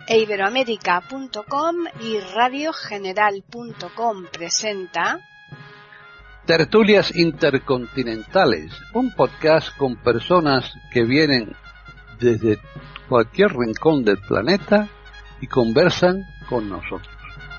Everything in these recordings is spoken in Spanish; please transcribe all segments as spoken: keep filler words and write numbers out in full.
Iberoamérica punto com y radio general punto com presenta Tertulias Intercontinentales, un podcast con personas que vienen desde cualquier rincón del planeta y conversan con nosotros.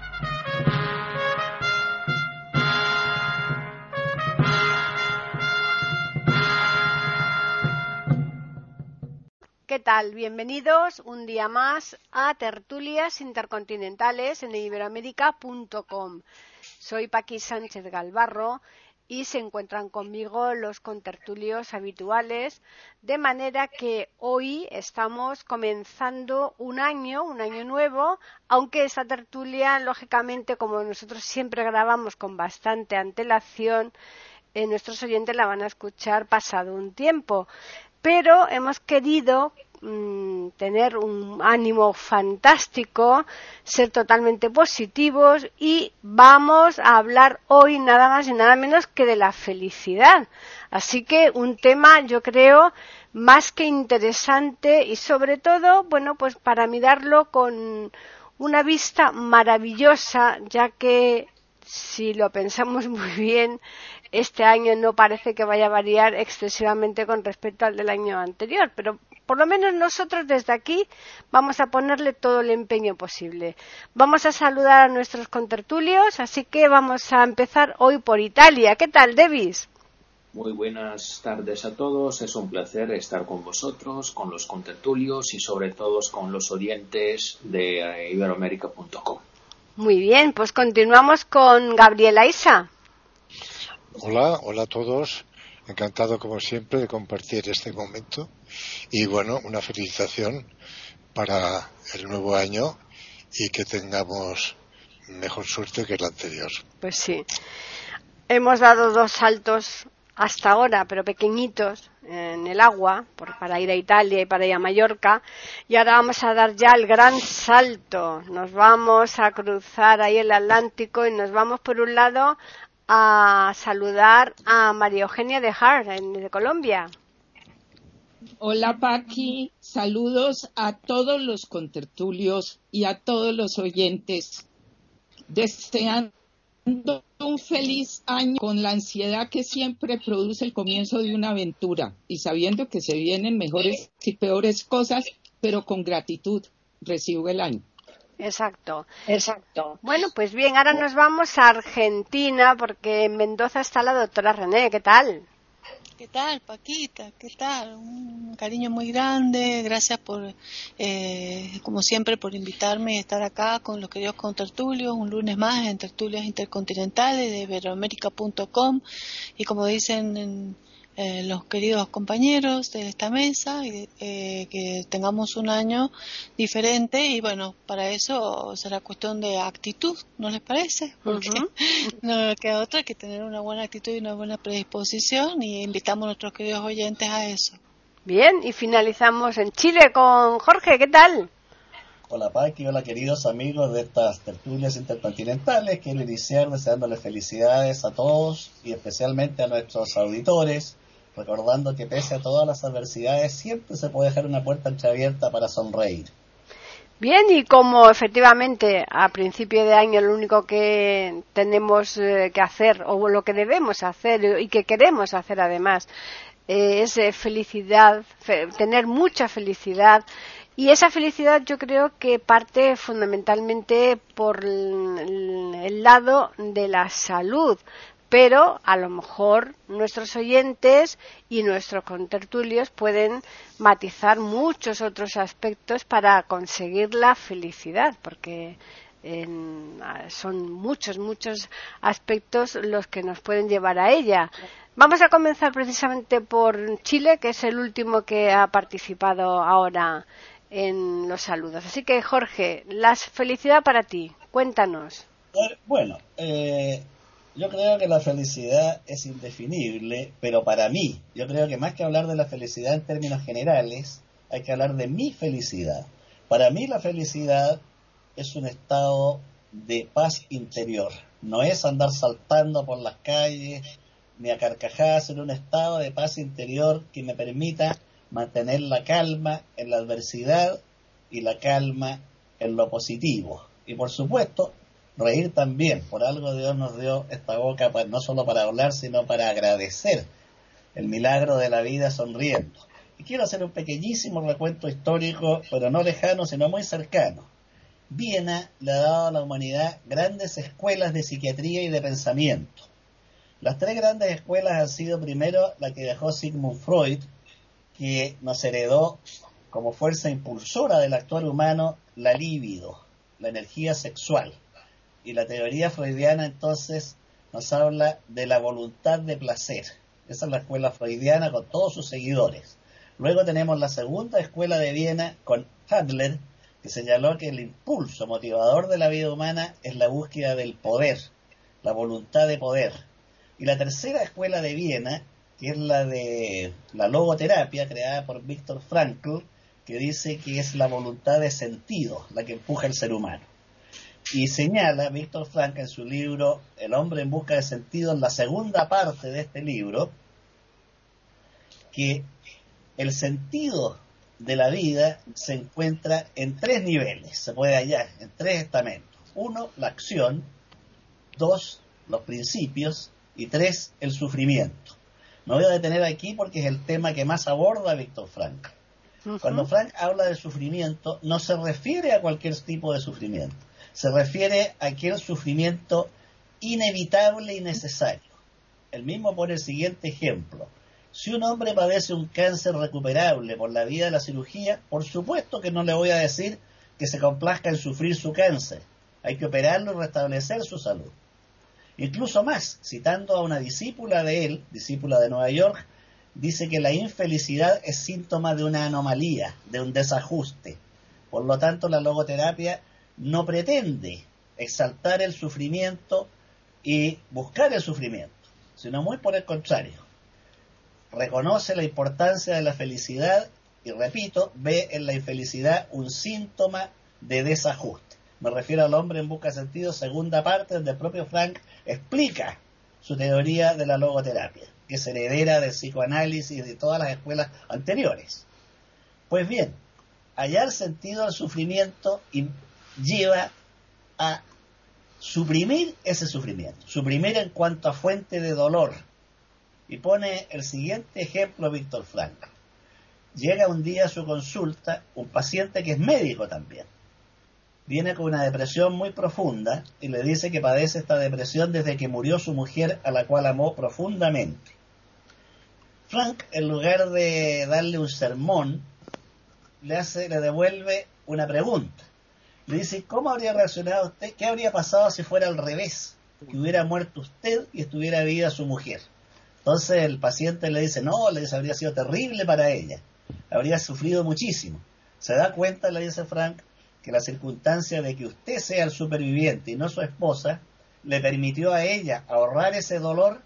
¿Qué tal? Bienvenidos un día más a Tertulias Intercontinentales en Iberoamérica punto com. Soy Paqui Sánchez Galvarro y se encuentran conmigo los contertulios habituales, de manera que hoy estamos comenzando un año, un año nuevo, aunque esta tertulia, lógicamente, como nosotros siempre grabamos con bastante antelación, eh, nuestros oyentes la van a escuchar pasado un tiempo. Pero hemos querido mmm, tener un ánimo fantástico, ser totalmente positivos y vamos a hablar hoy nada más y nada menos que de la felicidad. Así que un tema, yo creo, más que interesante y sobre todo, bueno, pues para mirarlo con una vista maravillosa, ya que si lo pensamos muy bien, este año no parece que vaya a variar excesivamente con respecto al del año anterior, pero por lo menos nosotros desde aquí vamos a ponerle todo el empeño posible. Vamos a saludar a nuestros contertulios, así que vamos a empezar hoy por Italia. ¿Qué tal, Davis? Muy buenas tardes a todos, es un placer estar con vosotros, con los contertulios y sobre todo con los oyentes de Iberoamérica punto com. Muy bien, pues continuamos con Gabriela Isa. Hola, hola a todos. Encantado como siempre de compartir este momento y bueno, una felicitación para el nuevo año y que tengamos mejor suerte que el anterior. Pues sí, hemos dado dos saltos hasta ahora, pero pequeñitos, en el agua, por, para ir a Italia y para ir a Mallorca, y ahora vamos a dar ya el gran salto. Nos vamos a cruzar ahí el Atlántico y nos vamos por un lado a saludar a María Eugenia de Hart, de Colombia. Hola Paqui, saludos a todos los contertulios y a todos los oyentes, deseando un feliz año con la ansiedad que siempre produce el comienzo de una aventura y sabiendo que se vienen mejores y peores cosas, pero con gratitud recibo el año. Exacto, exacto. Bueno, pues bien, ahora nos vamos a Argentina porque en Mendoza está la doctora René. ¿Qué tal? ¿Qué tal, Paquita? ¿Qué tal? Un cariño muy grande. Gracias por, eh, como siempre, por invitarme a estar acá con los queridos contertulios. Un lunes más en Tertulias Intercontinentales de Iberoamérica punto com. Y como dicen en, eh, los queridos compañeros de esta mesa, eh, que tengamos un año diferente. Y bueno, para eso será cuestión de actitud, ¿no les parece? Porque uh-huh. no queda otra que tener una buena actitud y una buena predisposición, y invitamos a nuestros queridos oyentes a eso. Bien, y finalizamos en Chile con Jorge. ¿Qué tal? Hola Paqui, hola queridos amigos de estas tertulias intercontinentales. Quiero iniciar deseándoles felicidades a todos y especialmente a nuestros auditores, recordando que pese a todas las adversidades siempre se puede dejar una puerta entreabierta para sonreír. Bien, y como efectivamente a principio de año lo único que tenemos eh, que hacer, o lo que debemos hacer y que queremos hacer además, eh, es eh, felicidad, fe, tener mucha felicidad, y esa felicidad yo creo que parte fundamentalmente por el, el lado de la salud. Pero a lo mejor nuestros oyentes y nuestros contertulios pueden matizar muchos otros aspectos para conseguir la felicidad, porque en, son muchos, muchos aspectos los que nos pueden llevar a ella. Vamos a comenzar precisamente por Chile, que es el último que ha participado ahora en los saludos. Así que, Jorge, la felicidad para ti, cuéntanos. Bueno, eh... yo creo que la felicidad es indefinible, pero para mí, yo creo que más que hablar de la felicidad en términos generales, hay que hablar de mi felicidad. Para mí la felicidad es un estado de paz interior, no es andar saltando por las calles ni a carcajadas, sino un estado de paz interior que me permita mantener la calma en la adversidad y la calma en lo positivo. Y por supuesto, reír también. Por algo Dios nos dio esta boca, para, no solo para hablar, sino para agradecer el milagro de la vida sonriendo. Y quiero hacer un pequeñísimo recuento histórico, pero no lejano, sino muy cercano. Viena le ha dado a la humanidad grandes escuelas de psiquiatría y de pensamiento. Las tres grandes escuelas han sido primero la que dejó Sigmund Freud, que nos heredó como fuerza impulsora del actual humano la libido, la energía sexual. Y la teoría freudiana entonces nos habla de la voluntad de placer. Esa es la escuela freudiana con todos sus seguidores. Luego tenemos la segunda escuela de Viena con Adler, que señaló que el impulso motivador de la vida humana es la búsqueda del poder, la voluntad de poder. Y la tercera escuela de Viena, que es la de la logoterapia, creada por Viktor Frankl, que dice que es la voluntad de sentido la que empuja al ser humano. Y señala Viktor Frankl en su libro El hombre en busca de sentido, en la segunda parte de este libro, que el sentido de la vida se encuentra en tres niveles, se puede hallar en tres estamentos. Uno, la acción. Dos, los principios. Y tres, el sufrimiento. Me voy a detener aquí porque es el tema que más aborda Viktor Frankl. Uh-huh. Cuando Frank habla de sufrimiento, no se refiere a cualquier tipo de sufrimiento. Se refiere a aquel sufrimiento inevitable y necesario. Él mismo pone el siguiente ejemplo. Si un hombre padece un cáncer recuperable por la vía de la cirugía, por supuesto que no le voy a decir que se complazca en sufrir su cáncer. Hay que operarlo y restablecer su salud. Incluso más, citando a una discípula de él, discípula de Nueva York, dice que la infelicidad es síntoma de una anomalía, de un desajuste. Por lo tanto, la logoterapia no pretende exaltar el sufrimiento y buscar el sufrimiento, sino muy por el contrario. Reconoce la importancia de la felicidad y, repito, ve en la infelicidad un síntoma de desajuste. Me refiero al hombre en busca de sentido, segunda parte, donde el propio Frank explica su teoría de la logoterapia, que es heredera del psicoanálisis y de todas las escuelas anteriores. Pues bien, hallar sentido al sufrimiento lleva a suprimir ese sufrimiento, suprimir en cuanto a fuente de dolor. Y pone el siguiente ejemplo Viktor Frankl. Llega un día a su consulta un paciente que es médico también. Viene con una depresión muy profunda y le dice que padece esta depresión desde que murió su mujer, a la cual amó profundamente. Frank, en lugar de darle un sermón, le hace, le devuelve una pregunta. Le dice, ¿cómo habría reaccionado usted? ¿Qué habría pasado si fuera al revés? Que hubiera muerto usted y estuviera viva su mujer. Entonces el paciente le dice, no, le dice, habría sido terrible para ella. Habría sufrido muchísimo. Se da cuenta, le dice Frank, que la circunstancia de que usted sea el superviviente y no su esposa, le permitió a ella ahorrar ese dolor.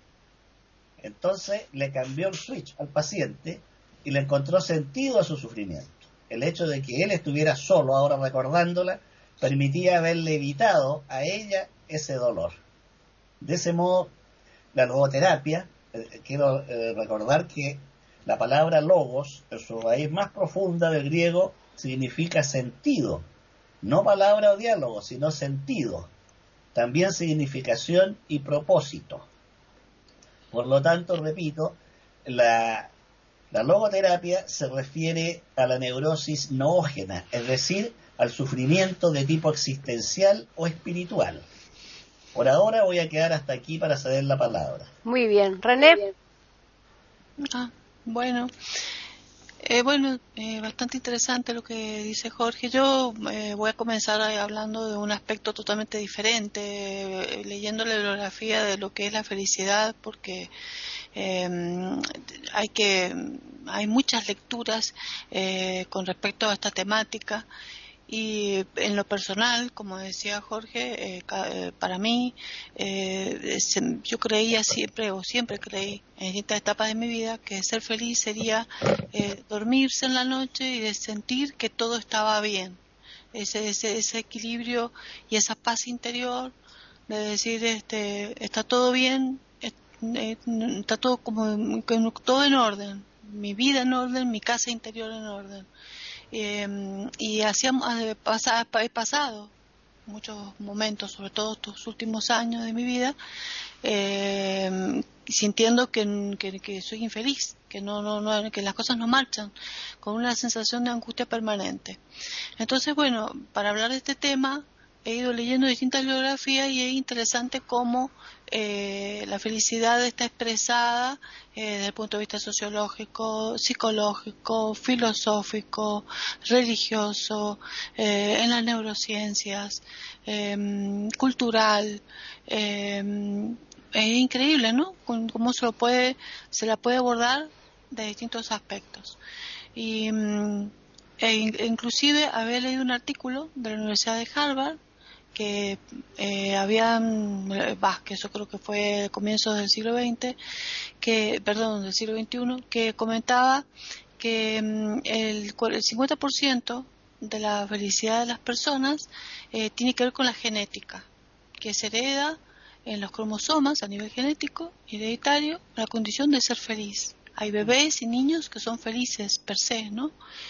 Entonces le cambió el switch al paciente y le encontró sentido a su sufrimiento. El hecho de que él estuviera solo, ahora recordándola, permitía haberle evitado a ella ese dolor. De ese modo, la logoterapia, eh, quiero eh, recordar que la palabra logos, en su raíz más profunda del griego, significa sentido. No palabra o diálogo, sino sentido. También significación y propósito. Por lo tanto, repito, la, la logoterapia se refiere a la neurosis noógena, es decir, al sufrimiento de tipo existencial o espiritual. Por ahora voy a quedar hasta aquí para ceder la palabra. Muy bien. René. Muy bien. Ah, bueno. Eh, bueno, eh, bastante interesante lo que dice Jorge. Yo eh, voy a comenzar hablando de un aspecto totalmente diferente, eh, leyendo la bibliografía de lo que es la felicidad, porque eh, hay que hay muchas lecturas eh, con respecto a esta temática. Y en lo personal, como decía Jorge, eh, para mí, eh, yo creía siempre, o siempre creí, en distintas etapas de mi vida, que ser feliz sería eh, dormirse en la noche y de sentir que todo estaba bien. Ese, ese, ese equilibrio y esa paz interior de decir, este, está todo bien, está todo como todo en orden, mi vida en orden, mi casa interior en orden. eh, y hacíamos, he pasado muchos momentos, sobre todo estos últimos años de mi vida, eh, sintiendo que, que, que soy infeliz, que no, no, no, que las cosas no marchan, con una sensación de angustia permanente. Entonces, bueno, para hablar de este tema, he ido leyendo distintas biografías y es interesante cómo eh, la felicidad está expresada eh, desde el punto de vista sociológico, psicológico, filosófico, religioso, eh, en las neurociencias, eh, cultural. Eh, es increíble, ¿no? Cómo se lo puede, se la puede abordar de distintos aspectos. Y e inclusive había leído un artículo de la Universidad de Harvard que eh, habían, bah, que eso creo que fue comienzos del siglo veinte, que, perdón, del siglo veintiuno, que comentaba que mm, el, el cincuenta por ciento de la felicidad de las personas eh, tiene que ver con la genética, que se hereda en los cromosomas a nivel genético, hereditario, la condición de ser feliz. Hay bebés y niños que son felices per se, ¿no?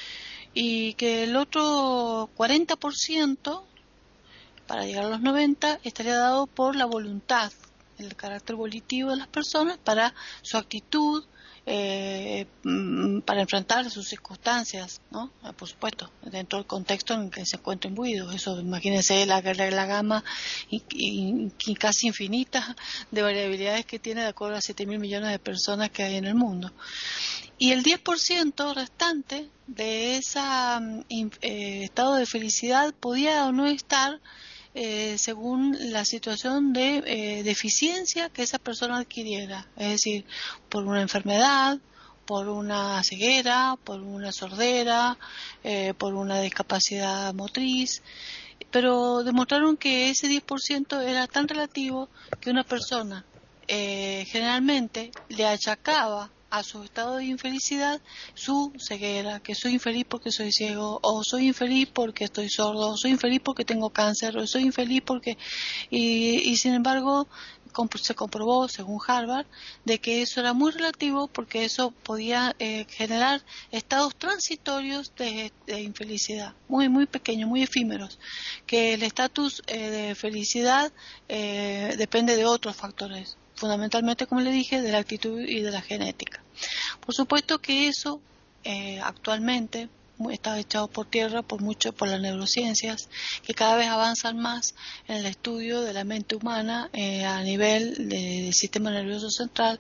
Y que el otro cuarenta por ciento, para llegar a los noventa, estaría dado por la voluntad, el carácter volitivo de las personas para su actitud, eh, para enfrentar sus circunstancias, ¿no? Por supuesto, dentro del contexto en que se encuentra imbuido. Eso, imagínense la, la, la gama y, y, y casi infinita de variabilidades que tiene de acuerdo a siete mil millones de personas que hay en el mundo. Y el diez por ciento restante de ese eh, estado de felicidad podía o no estar eh, según la situación de eh, deficiencia que esa persona adquiriera, es decir, por una enfermedad, por una ceguera, por una sordera, eh, por una discapacidad motriz. Pero demostraron que ese diez por ciento era tan relativo que una persona eh, generalmente le achacaba a su estado de infelicidad su ceguera, que soy infeliz porque soy ciego, o soy infeliz porque estoy sordo, o soy infeliz porque tengo cáncer, o soy infeliz porque... Y, y sin embargo se comprobó, según Harvard, de que eso era muy relativo porque eso podía eh, generar estados transitorios de, de infelicidad, muy muy pequeños, muy efímeros, que el estatus eh, de felicidad eh, depende de otros factores, fundamentalmente, como le dije, de la actitud y de la genética. Por supuesto que eso eh, actualmente está echado por tierra por mucho por las neurociencias, que cada vez avanzan más en el estudio de la mente humana eh, a nivel de, del sistema nervioso central,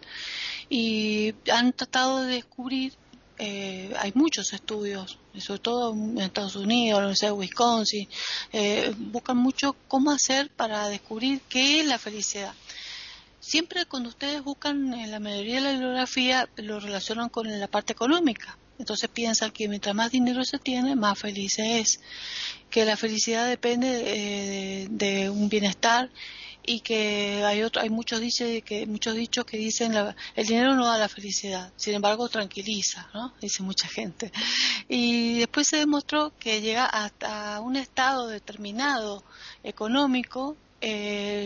y han tratado de descubrir, eh, hay muchos estudios, sobre todo en Estados Unidos, en la Universidad de Wisconsin, eh, buscan mucho cómo hacer para descubrir qué es la felicidad. Siempre cuando ustedes buscan en la mayoría de la bibliografía lo relacionan con la parte económica. Entonces piensan que mientras más dinero se tiene, más feliz se es. Que la felicidad depende de, de, de un bienestar, y que hay otro, hay muchos dichos que muchos dichos que dicen la, el dinero no da la felicidad, sin embargo tranquiliza, ¿no? Dice mucha gente. Y después se demostró que llega hasta un estado determinado económico, Eh,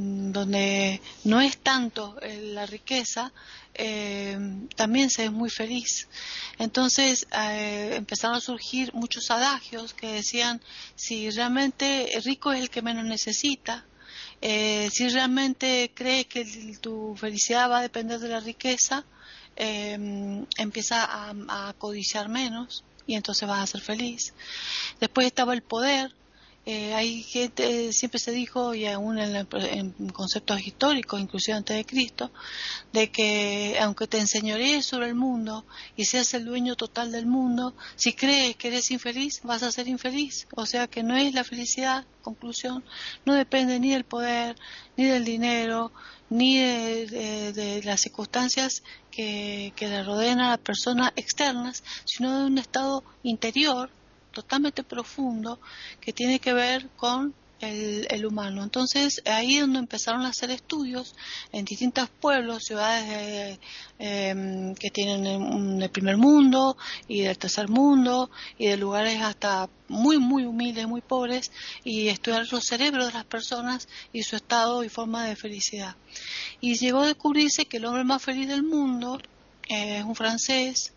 donde no es tanto eh, la riqueza, eh, también se es muy feliz. Entonces eh, empezaron a surgir muchos adagios que decían: si realmente rico es el que menos necesita, eh, si realmente crees que tu felicidad va a depender de la riqueza, eh, empieza a, a codiciar menos y entonces vas a ser feliz. Después estaba el poder. Eh, hay gente, siempre se dijo, y aún en, la, en conceptos históricos, inclusive antes de Cristo, de que aunque te enseñorees sobre el mundo y seas el dueño total del mundo, si crees que eres infeliz, vas a ser infeliz. O sea que no es la felicidad, conclusión, no depende ni del poder, ni del dinero, ni de, de, de las circunstancias que, que le rodean a la persona externas, sino de un estado interior totalmente profundo que tiene que ver con el, el humano. Entonces ahí es donde empezaron a hacer estudios en distintos pueblos, ciudades eh, eh, que tienen un, el primer mundo y del tercer mundo y de lugares hasta muy muy humildes, muy pobres, y estudiar los cerebros de las personas y su estado y forma de felicidad. Y llegó a descubrirse que el hombre más feliz del mundo eh, es un francés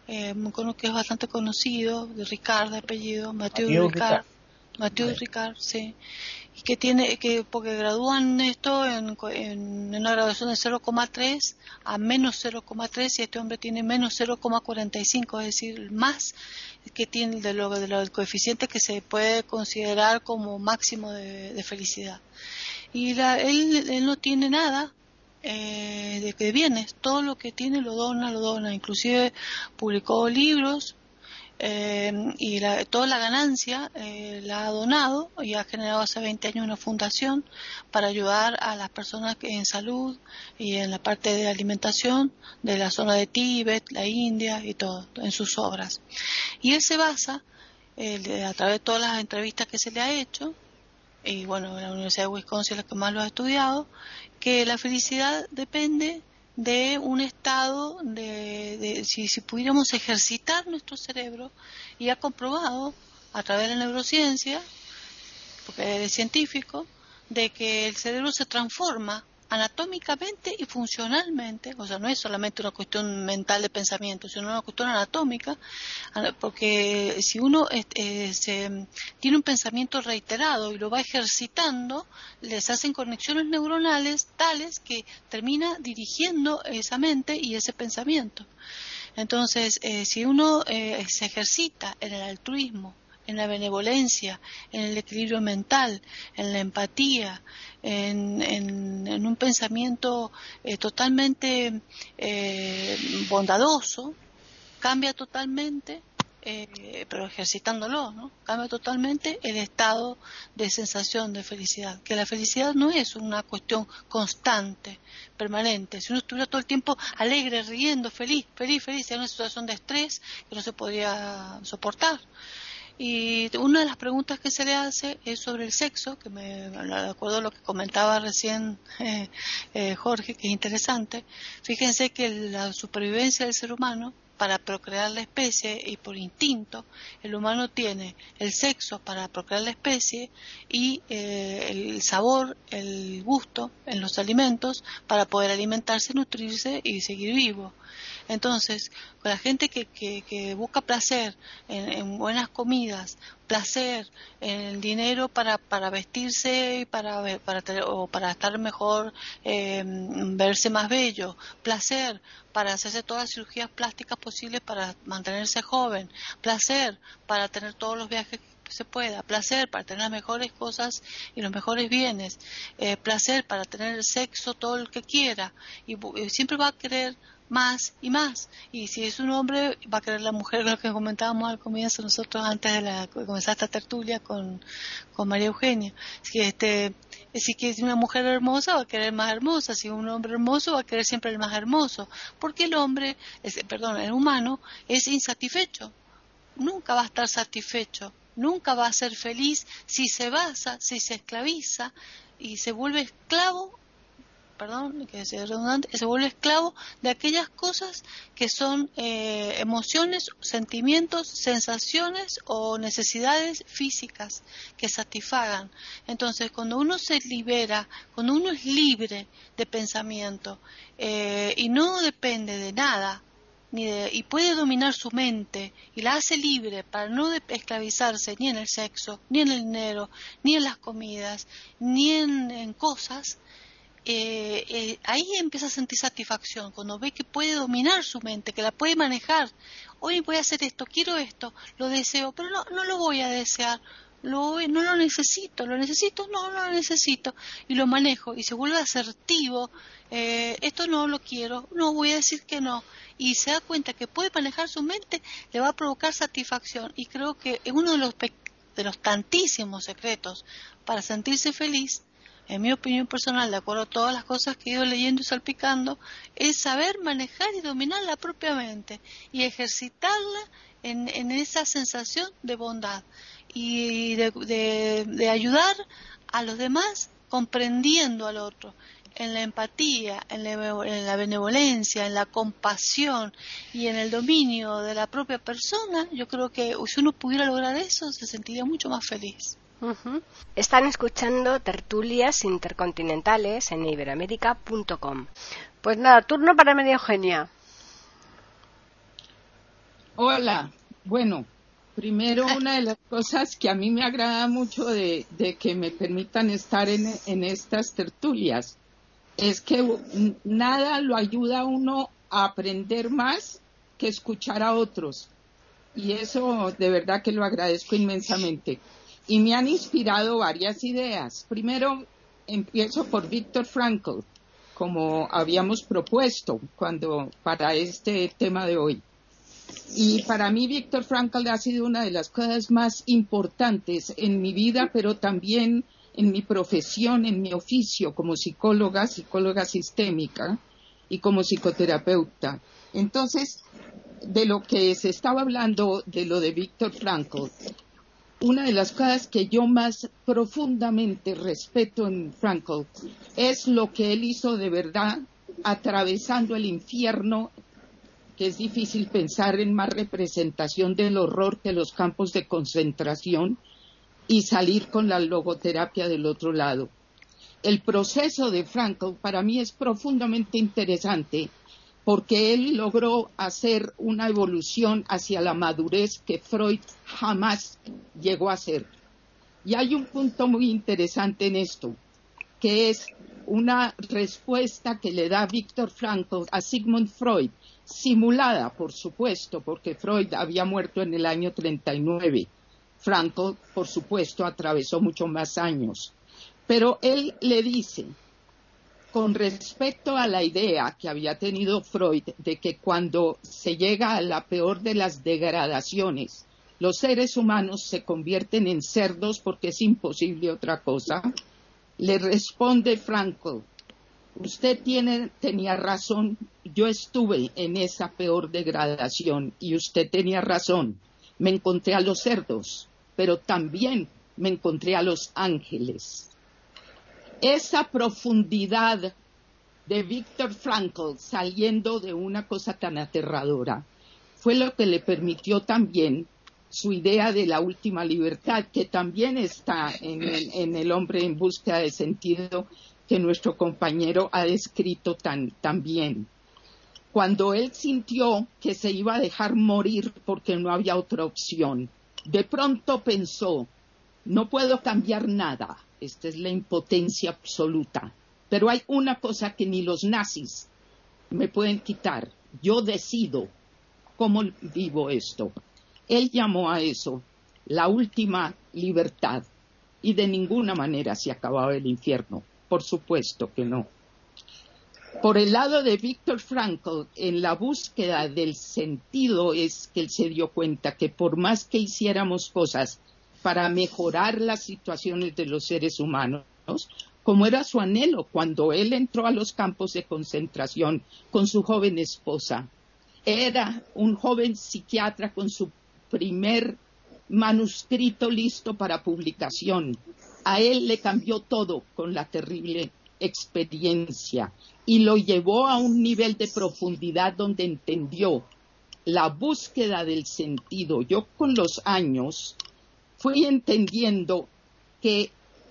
eh, que es bastante conocido, de Ricard de apellido, Mathieu Mathieu Ricard. Ricard. Mathieu Sí. Ricard, sí. Y que tiene, que porque gradúan esto en, en una graduación de cero coma tres a menos cero coma tres y este hombre tiene menos cero coma cuarenta y cinco, es decir, más que tiene de lo, de lo del coeficiente que se puede considerar como máximo de, de felicidad. Y la, él, él no tiene nada eh, de, de bienes, todo lo que tiene lo dona, lo dona, inclusive publicó libros. Eh, y la, toda la ganancia eh, la ha donado y ha generado hace veinte años una fundación para ayudar a las personas que en salud y en la parte de alimentación de la zona de Tíbet, la India y todo, en sus obras. Y él se basa eh, a través de todas las entrevistas que se le ha hecho, y bueno, la Universidad de Wisconsin es la que más lo ha estudiado, que la felicidad depende de un estado de, de si, si pudiéramos ejercitar nuestro cerebro, y ha comprobado a través de la neurociencia, porque es científico, de que el cerebro se transforma anatómicamente y funcionalmente, o sea, no es solamente una cuestión mental de pensamiento, sino una cuestión anatómica, porque si uno eh, se, tiene un pensamiento reiterado y lo va ejercitando, les hacen conexiones neuronales tales que termina dirigiendo esa mente y ese pensamiento. Entonces, eh, si uno eh, se ejercita en el altruismo, en la benevolencia, en el equilibrio mental, en la empatía, en, en, en un pensamiento eh, totalmente eh, bondadoso, cambia totalmente, eh, pero ejercitándolo, ¿no? Cambia totalmente el estado de sensación de felicidad. Que la felicidad no es una cuestión constante, permanente. Si uno estuviera todo el tiempo alegre, riendo, feliz, feliz, feliz, sería una situación de estrés que no se podría soportar. Y una de las preguntas que se le hace es sobre el sexo, que me de acuerdo a lo que comentaba recién eh, eh, Jorge, que es interesante. Fíjense que la supervivencia del ser humano, para procrear la especie y por instinto, el humano tiene el sexo para procrear la especie y eh, el sabor, el gusto en los alimentos para poder alimentarse, nutrirse y seguir vivo. Entonces, con la gente que, que, que busca placer en, en buenas comidas, placer en el dinero para, para vestirse y para, para, o para estar mejor, eh, verse más bello, placer para hacerse todas las cirugías plásticas posibles para mantenerse joven, placer para tener todos los viajes que se pueda, placer para tener las mejores cosas y los mejores bienes, eh, placer para tener el sexo todo el que quiera, y, y siempre va a querer más y más, y si es un hombre va a querer la mujer, lo que comentábamos al comienzo nosotros antes de, la, de comenzar esta tertulia con, con María Eugenia. Si este si que es una mujer hermosa va a querer más hermosa, si es un hombre hermoso va a querer siempre el más hermoso, porque el hombre, es, perdón, el humano es insatisfecho, nunca va a estar satisfecho, nunca va a ser feliz si se basa, si se esclaviza y se vuelve esclavo, perdón, que sea redundante, se vuelve esclavo de aquellas cosas que son eh, emociones, sentimientos, sensaciones o necesidades físicas que satisfagan. Entonces, cuando uno se libera, cuando uno es libre de pensamiento eh, y no depende de nada, ni de, y puede dominar su mente y la hace libre para no de, esclavizarse ni en el sexo, ni en el dinero, ni en las comidas, ni en, en cosas, Eh, eh, ahí empieza a sentir satisfacción cuando ve que puede dominar su mente, que la puede manejar. Hoy voy a hacer esto, quiero esto, lo deseo, pero no, no lo voy a desear, lo, no lo necesito, lo necesito, no, no lo necesito, y lo manejo y se vuelve asertivo. Eh, esto no lo quiero, no voy a decir que no, y se da cuenta que puede manejar su mente, le va a provocar satisfacción, y creo que es uno de los, de los tantísimos secretos para sentirse feliz. En mi opinión personal, de acuerdo a todas las cosas que he ido leyendo y salpicando, es saber manejar y dominar la propia mente y ejercitarla en, en esa sensación de bondad y de, de, de ayudar a los demás comprendiendo al otro, en la empatía, en la, en la benevolencia, en la compasión y en el dominio de la propia persona. Yo creo que si uno pudiera lograr eso, se sentiría mucho más feliz. Uh-huh. Están escuchando Tertulias Intercontinentales en iberoamerica punto com. Pues nada, turno para María Eugenia. Hola, bueno, primero una de las cosas que a mí me agrada mucho de, de que me permitan estar en, en estas tertulias es que nada lo ayuda a uno a aprender más que escuchar a otros. Y eso de verdad que lo agradezco inmensamente. Y me han inspirado varias ideas. Primero, empiezo por Viktor Frankl, como habíamos propuesto cuando para este tema de hoy. Y para mí Viktor Frankl ha sido una de las cosas más importantes en mi vida, pero también en mi profesión, en mi oficio como psicóloga, psicóloga sistémica y como psicoterapeuta. Entonces, de lo que se estaba hablando, de lo de Viktor Frankl, una de las cosas que yo más profundamente respeto en Frankl es lo que él hizo de verdad atravesando el infierno, que es difícil pensar en más representación del horror que los campos de concentración, y salir con la logoterapia del otro lado. El proceso de Frankl para mí es profundamente interesante porque él logró hacer una evolución hacia la madurez que Freud jamás llegó a hacer. Y hay un punto muy interesante en esto, que es una respuesta que le da Viktor Frankl a Sigmund Freud, simulada, por supuesto, porque Freud había muerto en el año treinta y nueve. Frankl, por supuesto, atravesó mucho más años. Pero él le dice, con respecto a la idea que había tenido Freud de que cuando se llega a la peor de las degradaciones, los seres humanos se convierten en cerdos porque es imposible otra cosa, le responde Frankl, usted tiene, tenía razón, yo estuve en esa peor degradación y usted tenía razón, me encontré a los cerdos, pero también me encontré a los ángeles. Esa profundidad de Viktor Frankl saliendo de una cosa tan aterradora fue lo que le permitió también su idea de la última libertad, que también está en el, en el hombre en búsqueda de sentido, que nuestro compañero ha descrito tan, tan bien. Cuando él sintió que se iba a dejar morir porque no había otra opción, de pronto pensó, no puedo cambiar nada, esta es la impotencia absoluta, pero hay una cosa que ni los nazis me pueden quitar, yo decido cómo vivo esto. Él llamó a eso la última libertad y de ninguna manera se acababa el infierno, por supuesto que no. Por el lado de Viktor Frankl, en la búsqueda del sentido es que él se dio cuenta que por más que hiciéramos cosas para mejorar las situaciones de los seres humanos, como era su anhelo cuando él entró a los campos de concentración con su joven esposa, era un joven psiquiatra con su primer manuscrito listo para publicación. A él le cambió todo con la terrible experiencia y lo llevó a un nivel de profundidad donde entendió la búsqueda del sentido. Yo con los años fui entendiendo que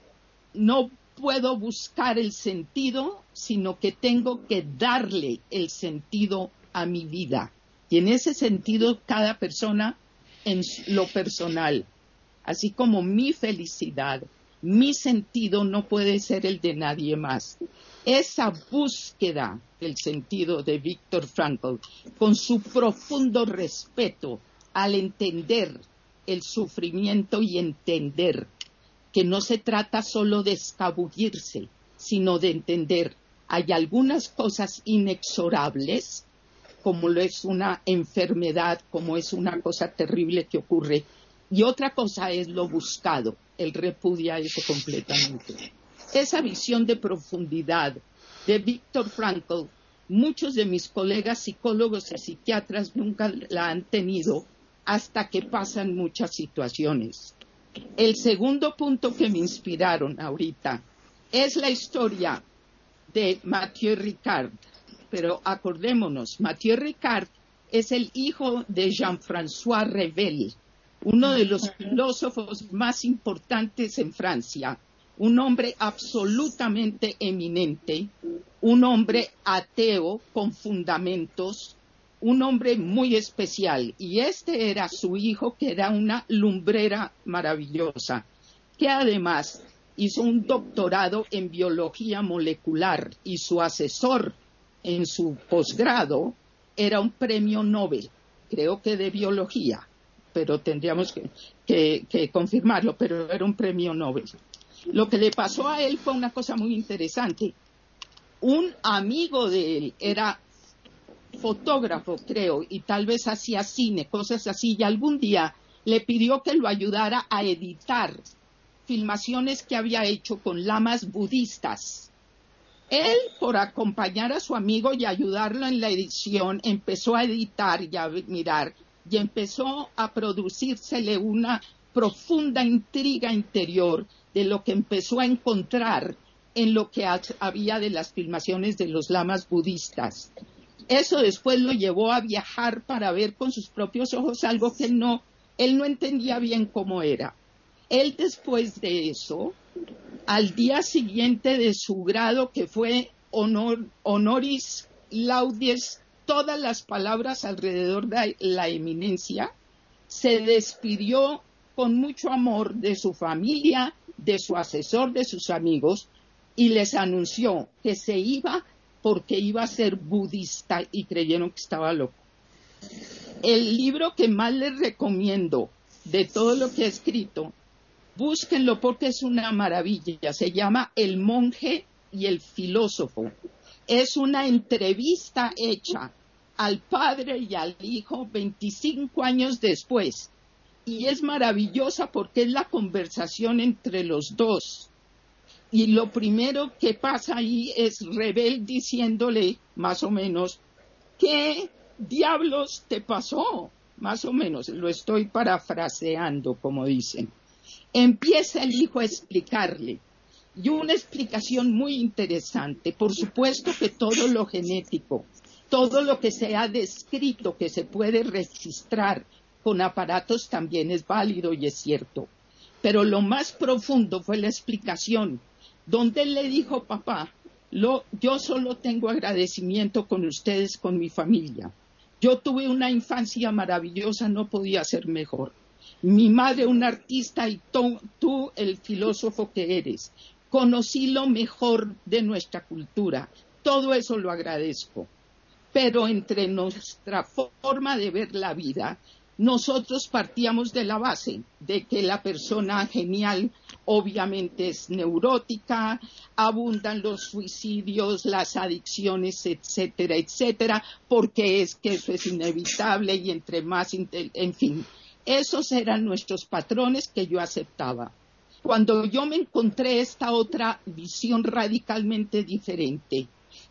no puedo buscar el sentido, sino que tengo que darle el sentido a mi vida. Y en ese sentido, cada persona en lo personal, así como mi felicidad, mi sentido no puede ser el de nadie más. Esa búsqueda del sentido de Viktor Frankl, con su profundo respeto al entender el sufrimiento y entender que no se trata solo de escabullirse, sino de entender hay algunas cosas inexorables, como lo es una enfermedad, como es una cosa terrible que ocurre, y otra cosa es lo buscado. Él repudia eso completamente. Esa visión de profundidad de Viktor Frankl, muchos de mis colegas psicólogos y psiquiatras nunca la han tenido hasta que pasan muchas situaciones. El segundo punto que me inspiraron ahorita es la historia de Mathieu Ricard. Pero acordémonos, Mathieu Ricard es el hijo de Jean-François Revel, uno de los filósofos más importantes en Francia, un hombre absolutamente eminente, un hombre ateo con fundamentos, un hombre muy especial, y este era su hijo, que era una lumbrera maravillosa, que además hizo un doctorado en biología molecular, y su asesor en su posgrado era un premio Nobel, creo que de biología, pero tendríamos que, que, que confirmarlo, pero era un premio Nobel. Lo que le pasó a él fue una cosa muy interesante. Un amigo de él era fotógrafo, creo, y tal vez hacía cine, cosas así, y algún día le pidió que lo ayudara a editar filmaciones que había hecho con lamas budistas. Él, por acompañar a su amigo y ayudarlo en la edición, empezó a editar y a mirar, y empezó a producírsele una profunda intriga interior de lo que empezó a encontrar en lo que había de las filmaciones de los lamas budistas. Eso después lo llevó a viajar para ver con sus propios ojos algo que no, él no entendía bien cómo era. Él, después de eso, al día siguiente de su grado, que fue honor, honoris laudes, todas las palabras alrededor de la eminencia, se despidió con mucho amor de su familia, de su asesor, de sus amigos, y les anunció que se iba porque iba a ser budista, y creyeron que estaba loco. El libro que más les recomiendo de todo lo que he escrito, búsquenlo porque es una maravilla, se llama El monje y el filósofo. Es una entrevista hecha al padre y al hijo veinticinco años después, y es maravillosa porque es la conversación entre los dos. Y lo primero que pasa ahí es Rebel diciéndole, más o menos, ¿qué diablos te pasó? Más o menos, lo estoy parafraseando, como dicen. Empieza el hijo a explicarle, y una explicación muy interesante. Por supuesto que todo lo genético, todo lo que se ha descrito, que se puede registrar con aparatos, también es válido y es cierto. Pero lo más profundo fue la explicación, donde él le dijo, papá, lo, yo solo tengo agradecimiento con ustedes, con mi familia. Yo tuve una infancia maravillosa, no podía ser mejor. Mi madre una artista y tú, tú el filósofo que eres. Conocí lo mejor de nuestra cultura. Todo eso lo agradezco. Pero entre nuestra forma de ver la vida, nosotros partíamos de la base de que la persona genial obviamente es neurótica, abundan los suicidios, las adicciones, etcétera, etcétera, porque es que eso es inevitable y entre más, en fin, esos eran nuestros patrones que yo aceptaba. Cuando yo me encontré esta otra visión radicalmente diferente,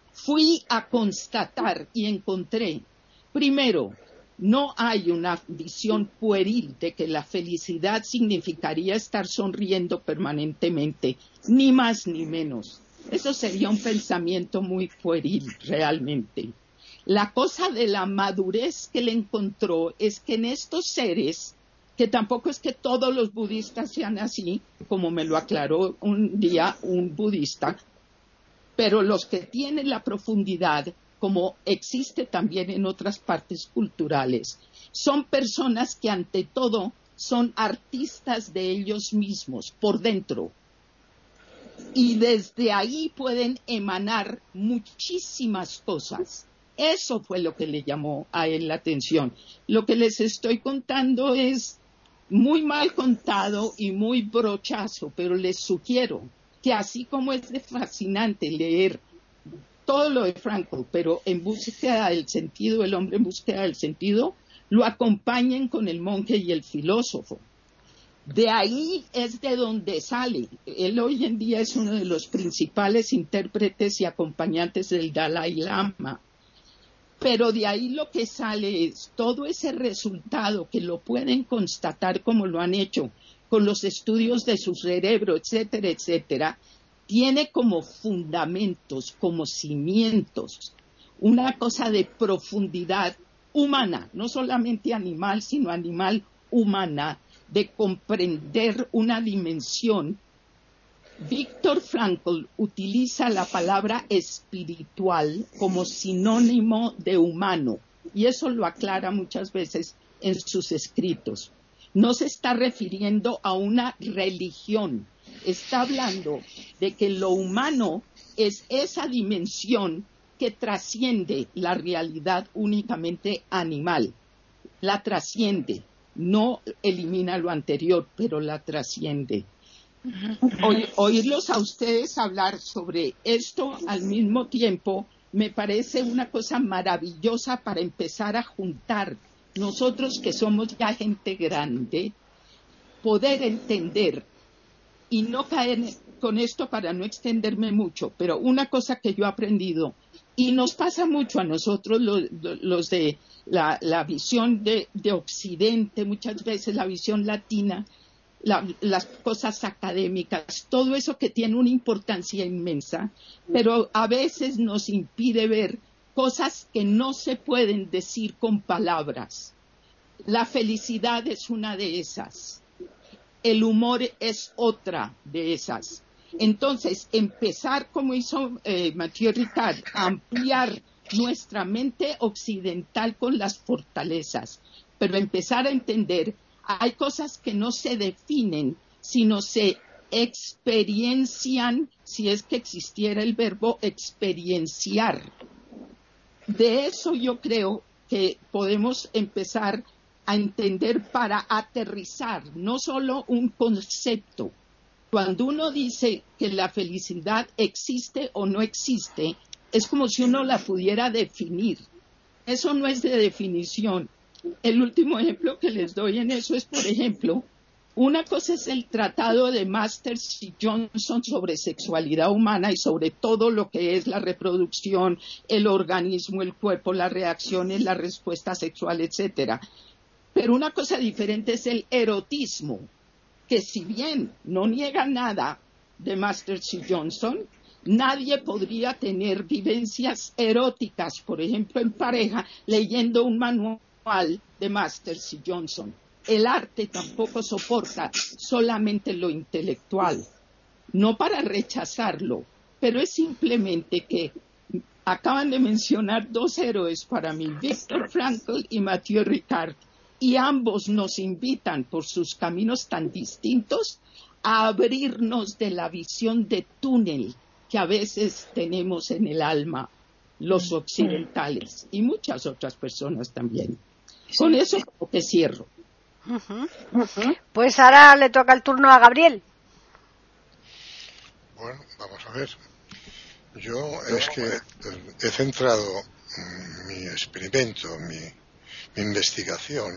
fui a constatar y encontré, primero, no hay una visión pueril de que la felicidad significaría estar sonriendo permanentemente, ni más ni menos. Eso sería un pensamiento muy pueril, realmente. La cosa de la madurez que le encontró es que en estos seres, que tampoco es que todos los budistas sean así, como me lo aclaró un día un budista, pero los que tienen la profundidad, como existe también en otras partes culturales, son personas que ante todo son artistas de ellos mismos, por dentro. Y desde ahí pueden emanar muchísimas cosas. Eso fue lo que le llamó a él la atención. Lo que les estoy contando es muy mal contado y muy brochazo, pero les sugiero que así como es fascinante leer todo lo de Frankl, pero en búsqueda del sentido, el hombre en búsqueda del sentido, lo acompañen con el monje y el filósofo. De ahí es de donde sale. Él hoy en día es uno de los principales intérpretes y acompañantes del Dalai Lama. Pero de ahí lo que sale es todo ese resultado que lo pueden constatar como lo han hecho con los estudios de su cerebro, etcétera, etcétera, tiene como fundamentos, como cimientos, una cosa de profundidad humana, no solamente animal, sino animal humana, de comprender una dimensión. Viktor Frankl utiliza la palabra espiritual como sinónimo de humano. y eso lo aclara muchas veces en sus escritos. No se está refiriendo a una religión, está hablando de que lo humano es esa dimensión que trasciende la realidad únicamente animal, la trasciende, no elimina lo anterior, pero la trasciende. Oí, oírlos a ustedes hablar sobre esto al mismo tiempo me parece una cosa maravillosa para empezar a juntar, nosotros que somos ya gente grande, poder entender y no caer con esto para no extenderme mucho, pero una cosa que yo he aprendido, y nos pasa mucho a nosotros los, los de la, la visión de, de Occidente, muchas veces la visión latina, la, las cosas académicas, todo eso que tiene una importancia inmensa, pero a veces nos impide ver cosas que no se pueden decir con palabras. La felicidad es una de esas. El humor es otra de esas. Entonces, empezar, como hizo eh, Mathieu Ricard, a ampliar nuestra mente occidental con las fortalezas, pero empezar a entender, hay cosas que no se definen, sino se experiencian, si es que existiera el verbo experienciar. De eso yo creo que podemos empezar a entender para aterrizar, no solo un concepto. Cuando uno dice que la felicidad existe o no existe, es como si uno la pudiera definir. Eso no es de definición. El último ejemplo que les doy en eso es, por ejemplo, una cosa es el tratado de Masters y Johnson sobre sexualidad humana y sobre todo lo que es la reproducción, el organismo, el cuerpo, las reacciones, la respuesta sexual, etcétera. Pero una cosa diferente es el erotismo, que si bien no niega nada de Masters y Johnson, nadie podría tener vivencias eróticas, por ejemplo, en pareja, leyendo un manual de Masters y Johnson. El arte tampoco soporta solamente lo intelectual, no para rechazarlo, pero es simplemente que acaban de mencionar dos héroes para mí, Viktor Frankl y Mathieu Ricard, y ambos nos invitan por sus caminos tan distintos a abrirnos de la visión de túnel que a veces tenemos en el alma los occidentales y muchas otras personas también. Con eso como que cierro. Uh-huh. Uh-huh. Pues ahora le toca el turno a Gabriel. Bueno, vamos a ver. Yo es que he centrado mi experimento, mi, mi investigación,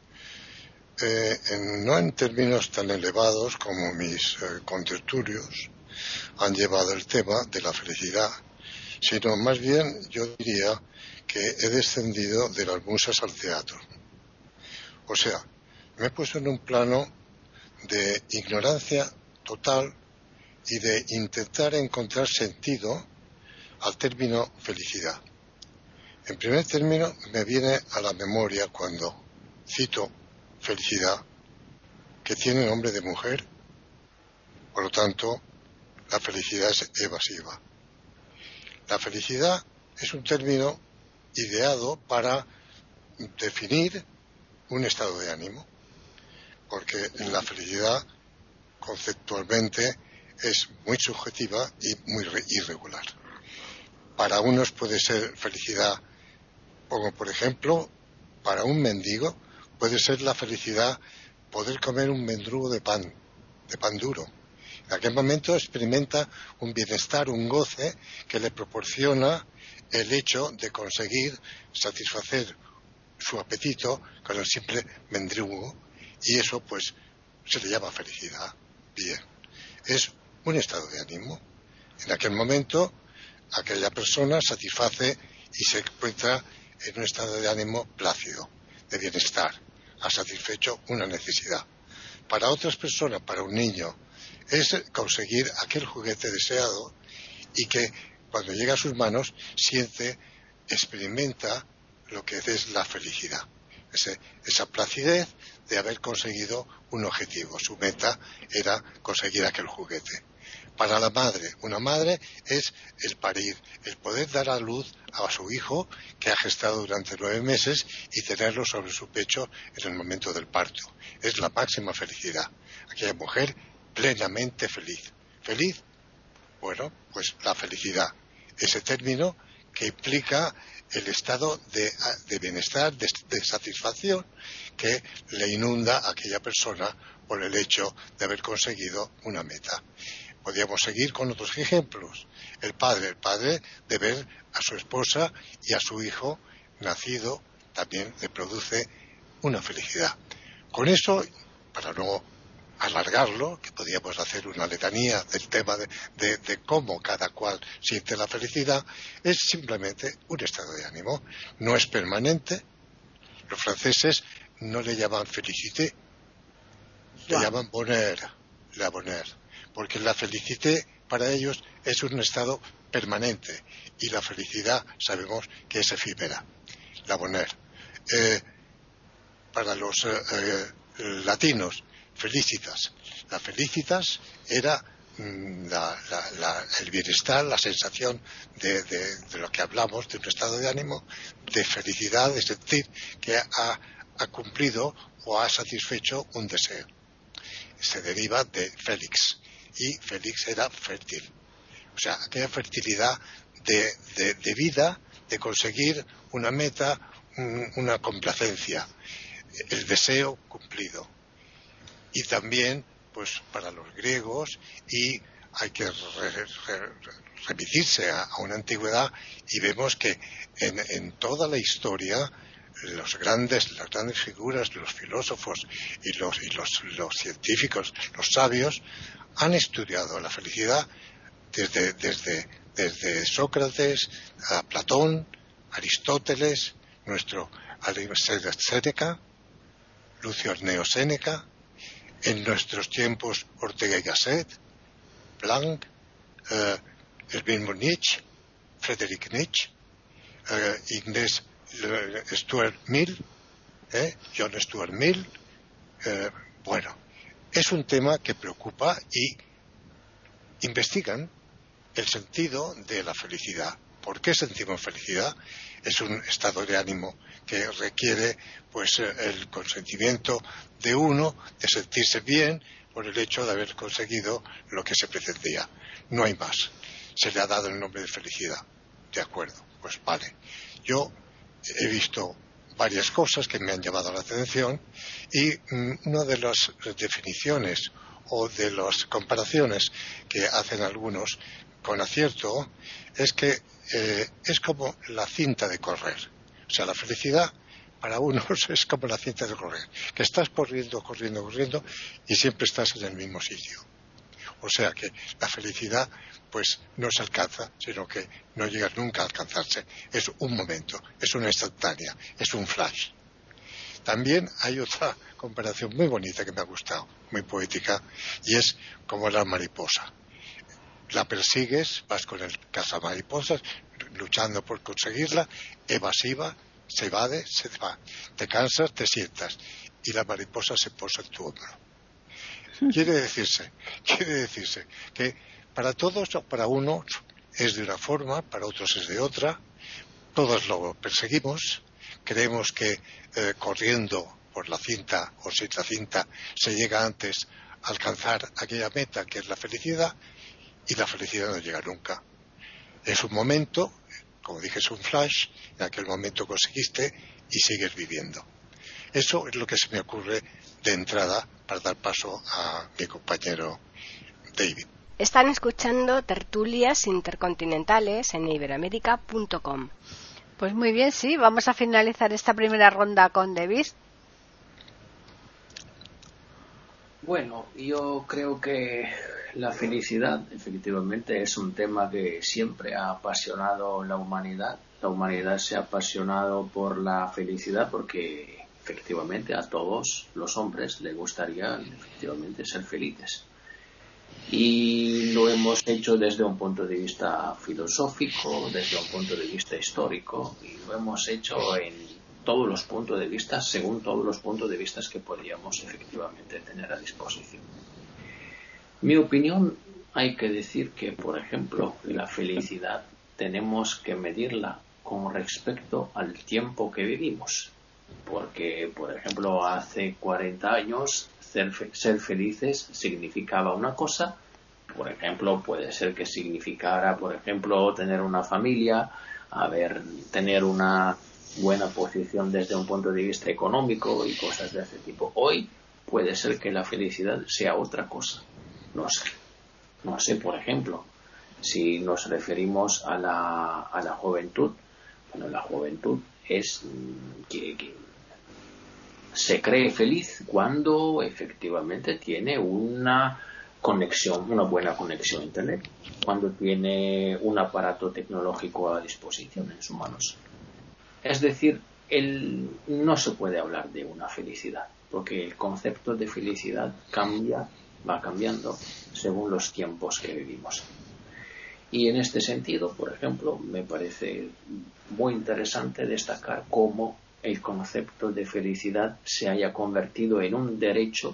eh, en, no en términos tan elevados como mis eh, contertulios han llevado el tema de la felicidad, sino más bien yo diría que he descendido de las musas al teatro. O sea, me he puesto en un plano de ignorancia total y de intentar encontrar sentido al término felicidad. En primer término, me viene a la memoria cuando cito felicidad, que tiene nombre de mujer, por lo tanto, la felicidad es evasiva. La felicidad es un término ideado para definir un estado de ánimo, porque la felicidad conceptualmente es muy subjetiva y muy irregular. Para unos puede ser felicidad, como por ejemplo, para un mendigo puede ser la felicidad poder comer un mendrugo de pan, de pan duro. En aquel momento experimenta un bienestar, un goce que le proporciona el hecho de conseguir satisfacer su apetito con el simple mendrugo, y eso pues se le llama felicidad. Bien, es un estado de ánimo. En aquel momento aquella persona satisface y se encuentra en un estado de ánimo plácido, de bienestar, ha satisfecho una necesidad. Para otras personas, para un niño, es conseguir aquel juguete deseado y que cuando llega a sus manos siente, experimenta lo que es la felicidad, Ese, esa placidez de haber conseguido un objetivo. Su meta era conseguir aquel juguete. Para la madre, una madre es el parir, el poder dar a luz a su hijo que ha gestado durante nueve meses y tenerlo sobre su pecho en el momento del parto. Es la máxima felicidad. Aquella mujer plenamente feliz. ¿Feliz? Bueno, pues la felicidad. Ese término que implica el estado de, de bienestar, de, de satisfacción que le inunda a aquella persona por el hecho de haber conseguido una meta. Podríamos seguir con otros ejemplos. El padre, el padre de ver a su esposa y a su hijo nacido también le produce una felicidad. Con eso, para no alargarlo, que podríamos hacer una letanía del tema de, de, de cómo cada cual siente la felicidad, es simplemente un estado de ánimo. No es permanente. Los franceses no le llaman félicité, le wow. llaman bonheur, la bonheur, porque la félicité para ellos es un estado permanente y la felicidad sabemos que es efímera, la bonheur. Eh, para los eh, latinos, felicitas. La felicitas era mm, la, la, la, el bienestar, la sensación de, de, de lo que hablamos, de un estado de ánimo, de felicidad, de sentir que ha, ha cumplido o ha satisfecho un deseo. Se deriva de Félix, y Félix era fértil. O sea, aquella fertilidad de, de, de vida, de conseguir una meta, un, una complacencia, el deseo cumplido. Y también, pues, para los griegos, y hay que re, re, remitirse a, a una antigüedad, y vemos que en, en toda la historia los grandes, las grandes figuras, los filósofos y los, y los, los científicos, los sabios, han estudiado la felicidad desde, desde, desde Sócrates a Platón, Aristóteles, nuestro Séneca, Lucio Arneo Séneca, en nuestros tiempos Ortega y Gasset, Planck, eh, el mismo Nietzsche, Friedrich Nietzsche, eh, inglés Stuart Mill, eh, John Stuart Mill. Eh, bueno, es un tema que preocupa y investigan el sentido de la felicidad. ¿Por qué sentimos felicidad? Es un estado de ánimo que requiere, pues, el consentimiento de uno de sentirse bien por el hecho de haber conseguido lo que se pretendía. No hay más. Se le ha dado el nombre de felicidad. De acuerdo, pues vale. Yo he visto varias cosas que me han llamado la atención y mm, una de las definiciones o de las comparaciones que hacen algunos con acierto es que eh, es como la cinta de correr. O sea, la felicidad para unos es como la cinta de correr, que estás corriendo, corriendo, corriendo y siempre estás en el mismo sitio. O sea que la felicidad pues no se alcanza, sino que no llega nunca a alcanzarse. Es un momento, es una instantánea, es un flash. También hay otra comparación muy bonita que me ha gustado, muy poética, y es como la mariposa. La persigues, vas con el cazamariposas, luchando por conseguirla, evasiva, se evade, se va. Te cansas, te sientas, y la mariposa se posa en tu hombro. Quiere decirse, quiere decirse que para todos o para unos es de una forma, para otros es de otra, todos lo perseguimos, creemos que eh, corriendo por la cinta o sin la cinta se llega antes a alcanzar aquella meta que es la felicidad, y la felicidad no llega nunca. Es un momento, como dije, es un flash, en aquel momento conseguiste y sigues viviendo. Eso es lo que se me ocurre de entrada para dar paso a mi compañero David. Están escuchando Tertulias Intercontinentales en iberoamerica punto com. Pues muy bien, sí, vamos a finalizar esta primera ronda con David. Bueno, yo creo que la felicidad efectivamente es un tema que siempre ha apasionado la humanidad. La humanidad se ha apasionado por la felicidad porque efectivamente a todos los hombres les gustaría efectivamente ser felices. Y lo hemos hecho desde un punto de vista filosófico, desde un punto de vista histórico, y lo hemos hecho en todos los puntos de vista, según todos los puntos de vista que podríamos efectivamente tener a disposición. Mi opinión hay que decir que, por ejemplo, la felicidad tenemos que medirla con respecto al tiempo que vivimos. Porque, por ejemplo, hace cuarenta años ser, fe- ser felices significaba una cosa. Por ejemplo, puede ser que significara, por ejemplo, tener una familia, haber, tener una buena posición desde un punto de vista económico y cosas de ese tipo. Hoy puede ser que la felicidad sea otra cosa. No sé. No sé, por ejemplo, si nos referimos a la, a la juventud. Bueno, la juventud es mm, que, que se cree feliz cuando efectivamente tiene una conexión, una buena conexión a Internet, cuando tiene un aparato tecnológico a disposición en sus manos. Es decir, el, no se puede hablar de una felicidad, porque el concepto de felicidad cambia, va cambiando según los tiempos que vivimos. Y en este sentido, por ejemplo, me parece muy interesante destacar cómo el concepto de felicidad se haya convertido en un derecho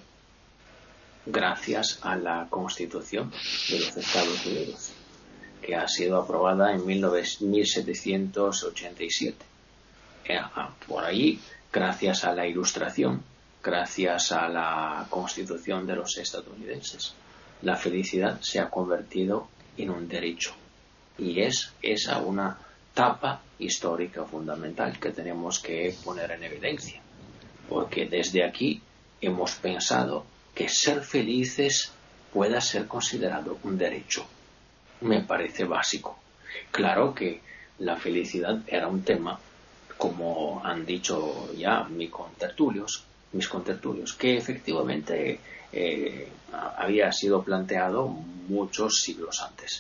gracias a la Constitución de los Estados Unidos, que ha sido aprobada en mil setecientos ochenta y siete. Por ahí, gracias a la Ilustración, gracias a la Constitución de los estadounidenses, la felicidad se ha convertido en un derecho. Y es esa una etapa histórica fundamental que tenemos que poner en evidencia. Porque desde aquí hemos pensado que ser felices pueda ser considerado un derecho. Me parece básico. Claro que la felicidad era un tema, como han dicho ya mis contertulios, mis contertulios, que efectivamente eh, había sido planteado muchos siglos antes.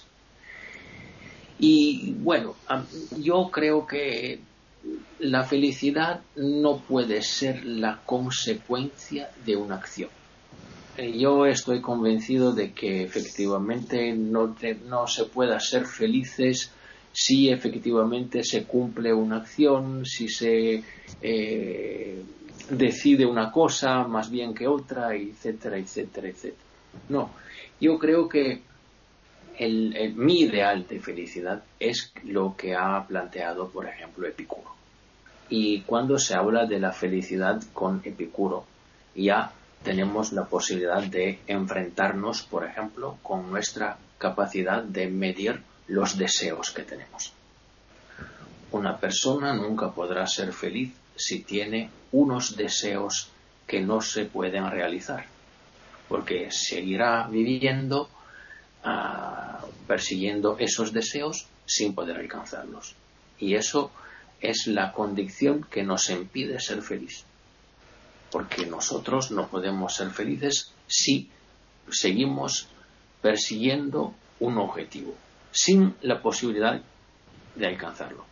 Y bueno, yo creo que la felicidad no puede ser la consecuencia de una acción. Yo estoy convencido de que efectivamente no, te, no se pueda ser felices si efectivamente se cumple una acción, si se eh, decide una cosa más bien que otra, etcétera, etcétera, etcétera. No, yo creo que el, el, mi ideal de felicidad es lo que ha planteado, por ejemplo, Epicuro. Y cuando se habla de la felicidad con Epicuro, ya tenemos la posibilidad de enfrentarnos, por ejemplo, con nuestra capacidad de medir los deseos que tenemos. Una persona nunca podrá ser feliz si tiene unos deseos que no se pueden realizar, porque seguirá viviendo uh, persiguiendo esos deseos sin poder alcanzarlos. Y eso es la condición que nos impide ser feliz. Porque nosotros no podemos ser felices si seguimos persiguiendo un objetivo, sin la posibilidad de alcanzarlo.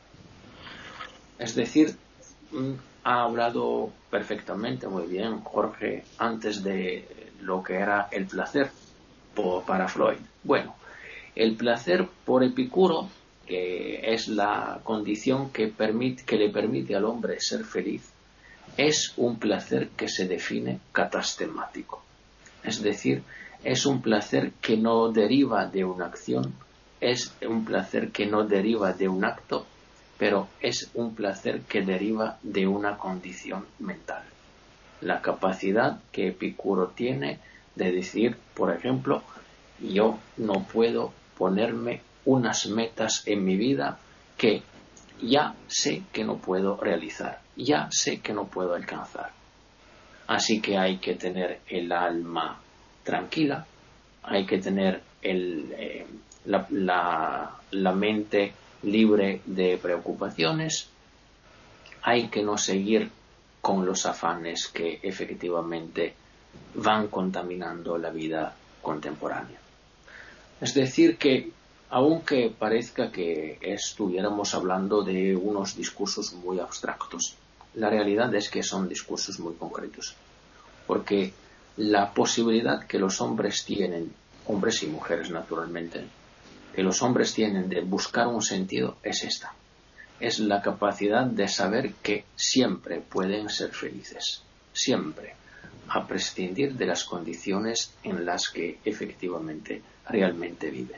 Es decir, ha hablado perfectamente, muy bien, Jorge, antes de lo que era el placer para Freud. Bueno, el placer por Epicuro, que es la condición que, permite, que le permite al hombre ser feliz, es un placer que se define catastemático. Es decir, es un placer que no deriva de una acción, es un placer que no deriva de un acto, pero es un placer que deriva de una condición mental. La capacidad que Epicuro tiene de decir, por ejemplo, yo no puedo ponerme unas metas en mi vida que ya sé que no puedo realizar, ya sé que no puedo alcanzar. Así que hay que tener el alma tranquila, hay que tener el, eh, la, la, la mente libre de preocupaciones, hay que no seguir con los afanes que efectivamente van contaminando la vida contemporánea. Es decir que, aunque parezca que estuviéramos hablando de unos discursos muy abstractos, la realidad es que son discursos muy concretos, porque la posibilidad que los hombres tienen, hombres y mujeres naturalmente, que los hombres tienen de buscar un sentido es esta, es la capacidad de saber que siempre pueden ser felices, siempre, a prescindir de las condiciones en las que efectivamente realmente viven.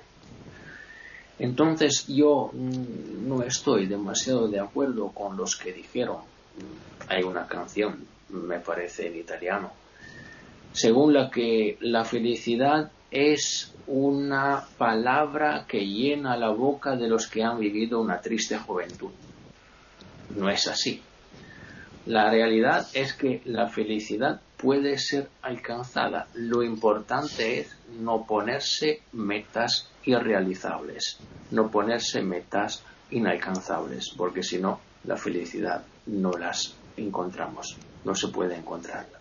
Entonces yo no estoy demasiado de acuerdo con los que dijeron, hay una canción, me parece en italiano, según la que la felicidad es una palabra que llena la boca de los que han vivido una triste juventud. No es así. La realidad es que la felicidad puede ser alcanzada. Lo importante es no ponerse metas irrealizables, no ponerse metas inalcanzables, porque si no, la felicidad no las encontramos, no se puede encontrarla.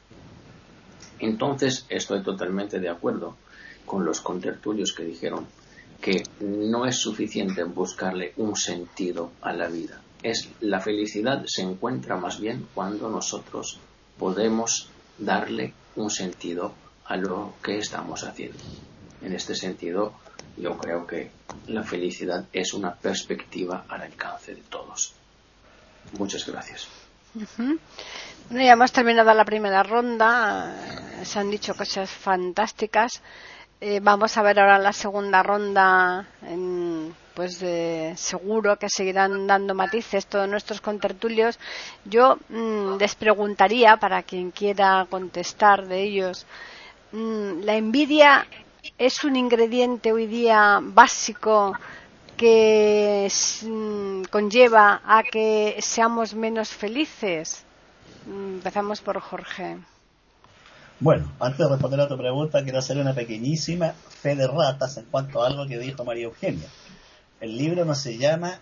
Entonces, estoy totalmente de acuerdo con los contertulios que dijeron que no es suficiente buscarle un sentido a la vida. Es, la felicidad se encuentra más bien cuando nosotros podemos darle un sentido a lo que estamos haciendo. En este sentido, yo creo que la felicidad es una perspectiva al alcance de todos. Muchas gracias. Uh-huh. Bueno, ya hemos terminado la primera ronda. Se han dicho cosas fantásticas. Eh, vamos a ver ahora la segunda ronda. En, pues eh, seguro que seguirán dando matices todos nuestros contertulios. Yo mmm, les preguntaría, para quien quiera contestar de ellos, mmm, ¿la envidia es un ingrediente hoy día básico que mmm, conlleva a que seamos menos felices? Mm, empezamos por Jorge. Bueno, antes de responder a tu pregunta, quiero hacer una pequeñísima fe de ratas en cuanto a algo que dijo María Eugenia. El libro no se llama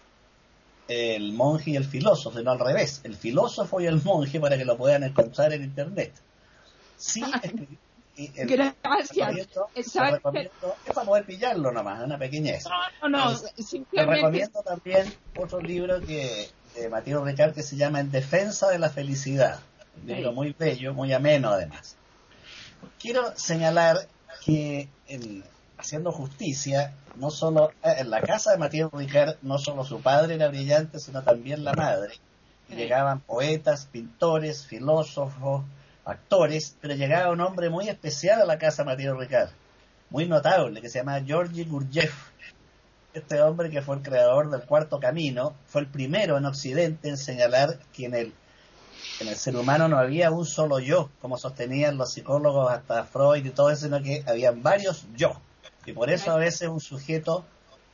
El monje y el filósofo, sino al revés, el filósofo y el monje, para que lo puedan encontrar en internet. Sí, escribí, y el, gracias. Exacto. Recomiendo, es para poder pillarlo nomás, una pequeñez. No, no, no. Simplemente... Te recomiendo también otro libro que de Mathieu Ricard que se llama En defensa de la felicidad. Un libro sí. Muy bello, muy ameno además. Quiero señalar que en, haciendo justicia, no solo en la casa de Mathieu Ricard, no solo su padre era brillante, sino también la madre. Y llegaban poetas, pintores, filósofos, actores, pero llegaba un hombre muy especial a la casa de Mathieu Ricard, muy notable, que se llama Georgi Gurdjieff. Este hombre, que fue el creador del Cuarto Camino, fue el primero en Occidente en señalar que en el en el ser humano no había un solo yo, como sostenían los psicólogos hasta Freud y todo eso, sino que habían varios yo. Y por eso a veces un sujeto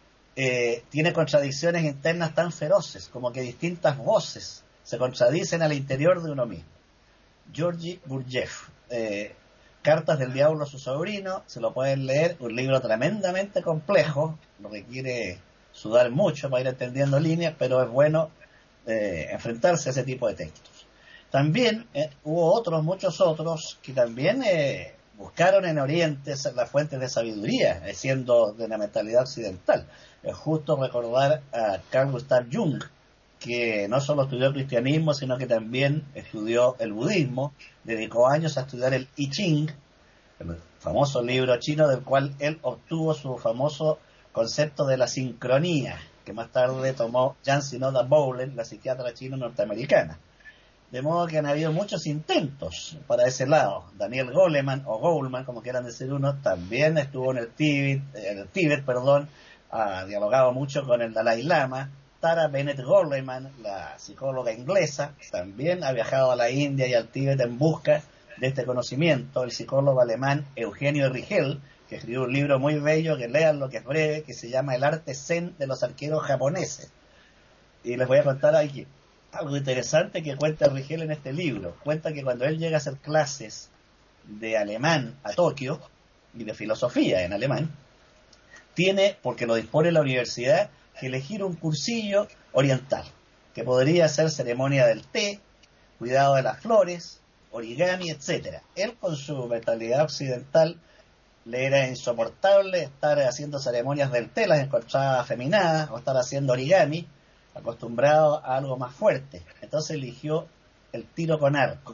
eh, tiene contradicciones internas tan feroces, como que distintas voces se contradicen al interior de uno mismo. Georgi Gurdjieff, eh, Cartas del Diablo a su sobrino, se lo pueden leer, un libro tremendamente complejo, lo requiere sudar mucho para ir entendiendo líneas, pero es bueno eh, enfrentarse a ese tipo de textos. También eh, hubo otros, muchos otros, que también eh, buscaron en Oriente las fuentes de sabiduría, eh, siendo de la mentalidad occidental. Es justo recordar a Carl Gustav Jung, que no solo estudió el cristianismo, sino que también estudió el budismo, dedicó años a estudiar el I Ching, el famoso libro chino del cual él obtuvo su famoso concepto de la sincronía, que más tarde tomó Jan Sinoda Bowlen, la psiquiatra china norteamericana. De modo que han habido muchos intentos para ese lado. Daniel Goleman, o Goleman, como quieran decir uno, también estuvo en el Tíbet, en el Tíbet, perdón, ha dialogado mucho con el Dalai Lama. Tara Bennett Goleman, la psicóloga inglesa, también ha viajado a la India y al Tíbet en busca de este conocimiento. El psicólogo alemán Eugenio Rigel, que escribió un libro muy bello, que lean lo que es breve, que se llama El arte zen de los arqueros japoneses. Y les voy a contar aquí algo interesante que cuenta Rigel en este libro. Cuenta que cuando él llega a hacer clases de alemán a Tokio, y de filosofía en alemán, tiene, porque lo dispone la universidad, que elegir un cursillo oriental, que podría ser ceremonia del té, cuidado de las flores, origami, etcétera. Él, con su mentalidad occidental, le era insoportable estar haciendo ceremonias del té, las encontraba afeminadas, o estar haciendo origami, acostumbrado a algo más fuerte. Entonces eligió el tiro con arco,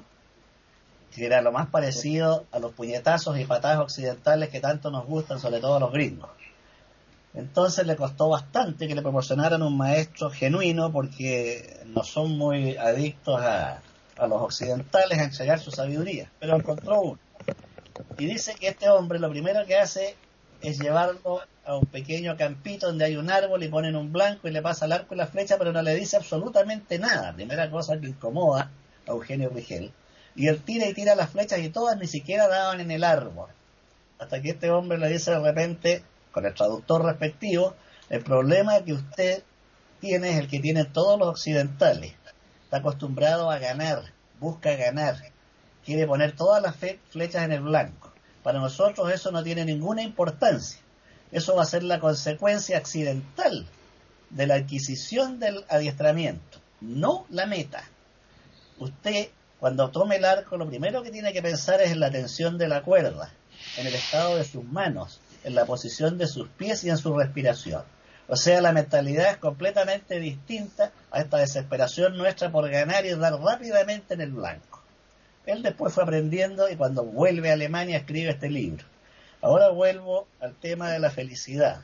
que era lo más parecido a los puñetazos y patadas occidentales que tanto nos gustan, sobre todo a los gringos. Entonces le costó bastante que le proporcionaran un maestro genuino, porque no son muy adictos a, a los occidentales a entregar su sabiduría, pero encontró uno. Y dice que este hombre lo primero que hace es llevarlo a un pequeño campito donde hay un árbol y ponen un blanco y le pasa el arco y la flecha, pero no le dice absolutamente nada. Primera cosa que incomoda a Eugenio Rigel. Y él tira y tira las flechas y todas ni siquiera daban en el árbol. Hasta que este hombre le dice de repente, con el traductor respectivo, el problema que usted tiene es el que tienen todos los occidentales. Está acostumbrado a ganar, busca ganar, quiere poner todas las flechas en el blanco. Para nosotros eso no tiene ninguna importancia. Eso va a ser la consecuencia accidental de la adquisición del adiestramiento, no la meta. Usted, cuando tome el arco, lo primero que tiene que pensar es en la tensión de la cuerda, en el estado de sus manos, en la posición de sus pies y en su respiración. O sea, la mentalidad es completamente distinta a esta desesperación nuestra por ganar y dar rápidamente en el blanco. Él después fue aprendiendo y cuando vuelve a Alemania escribe este libro. Ahora vuelvo al tema de la felicidad.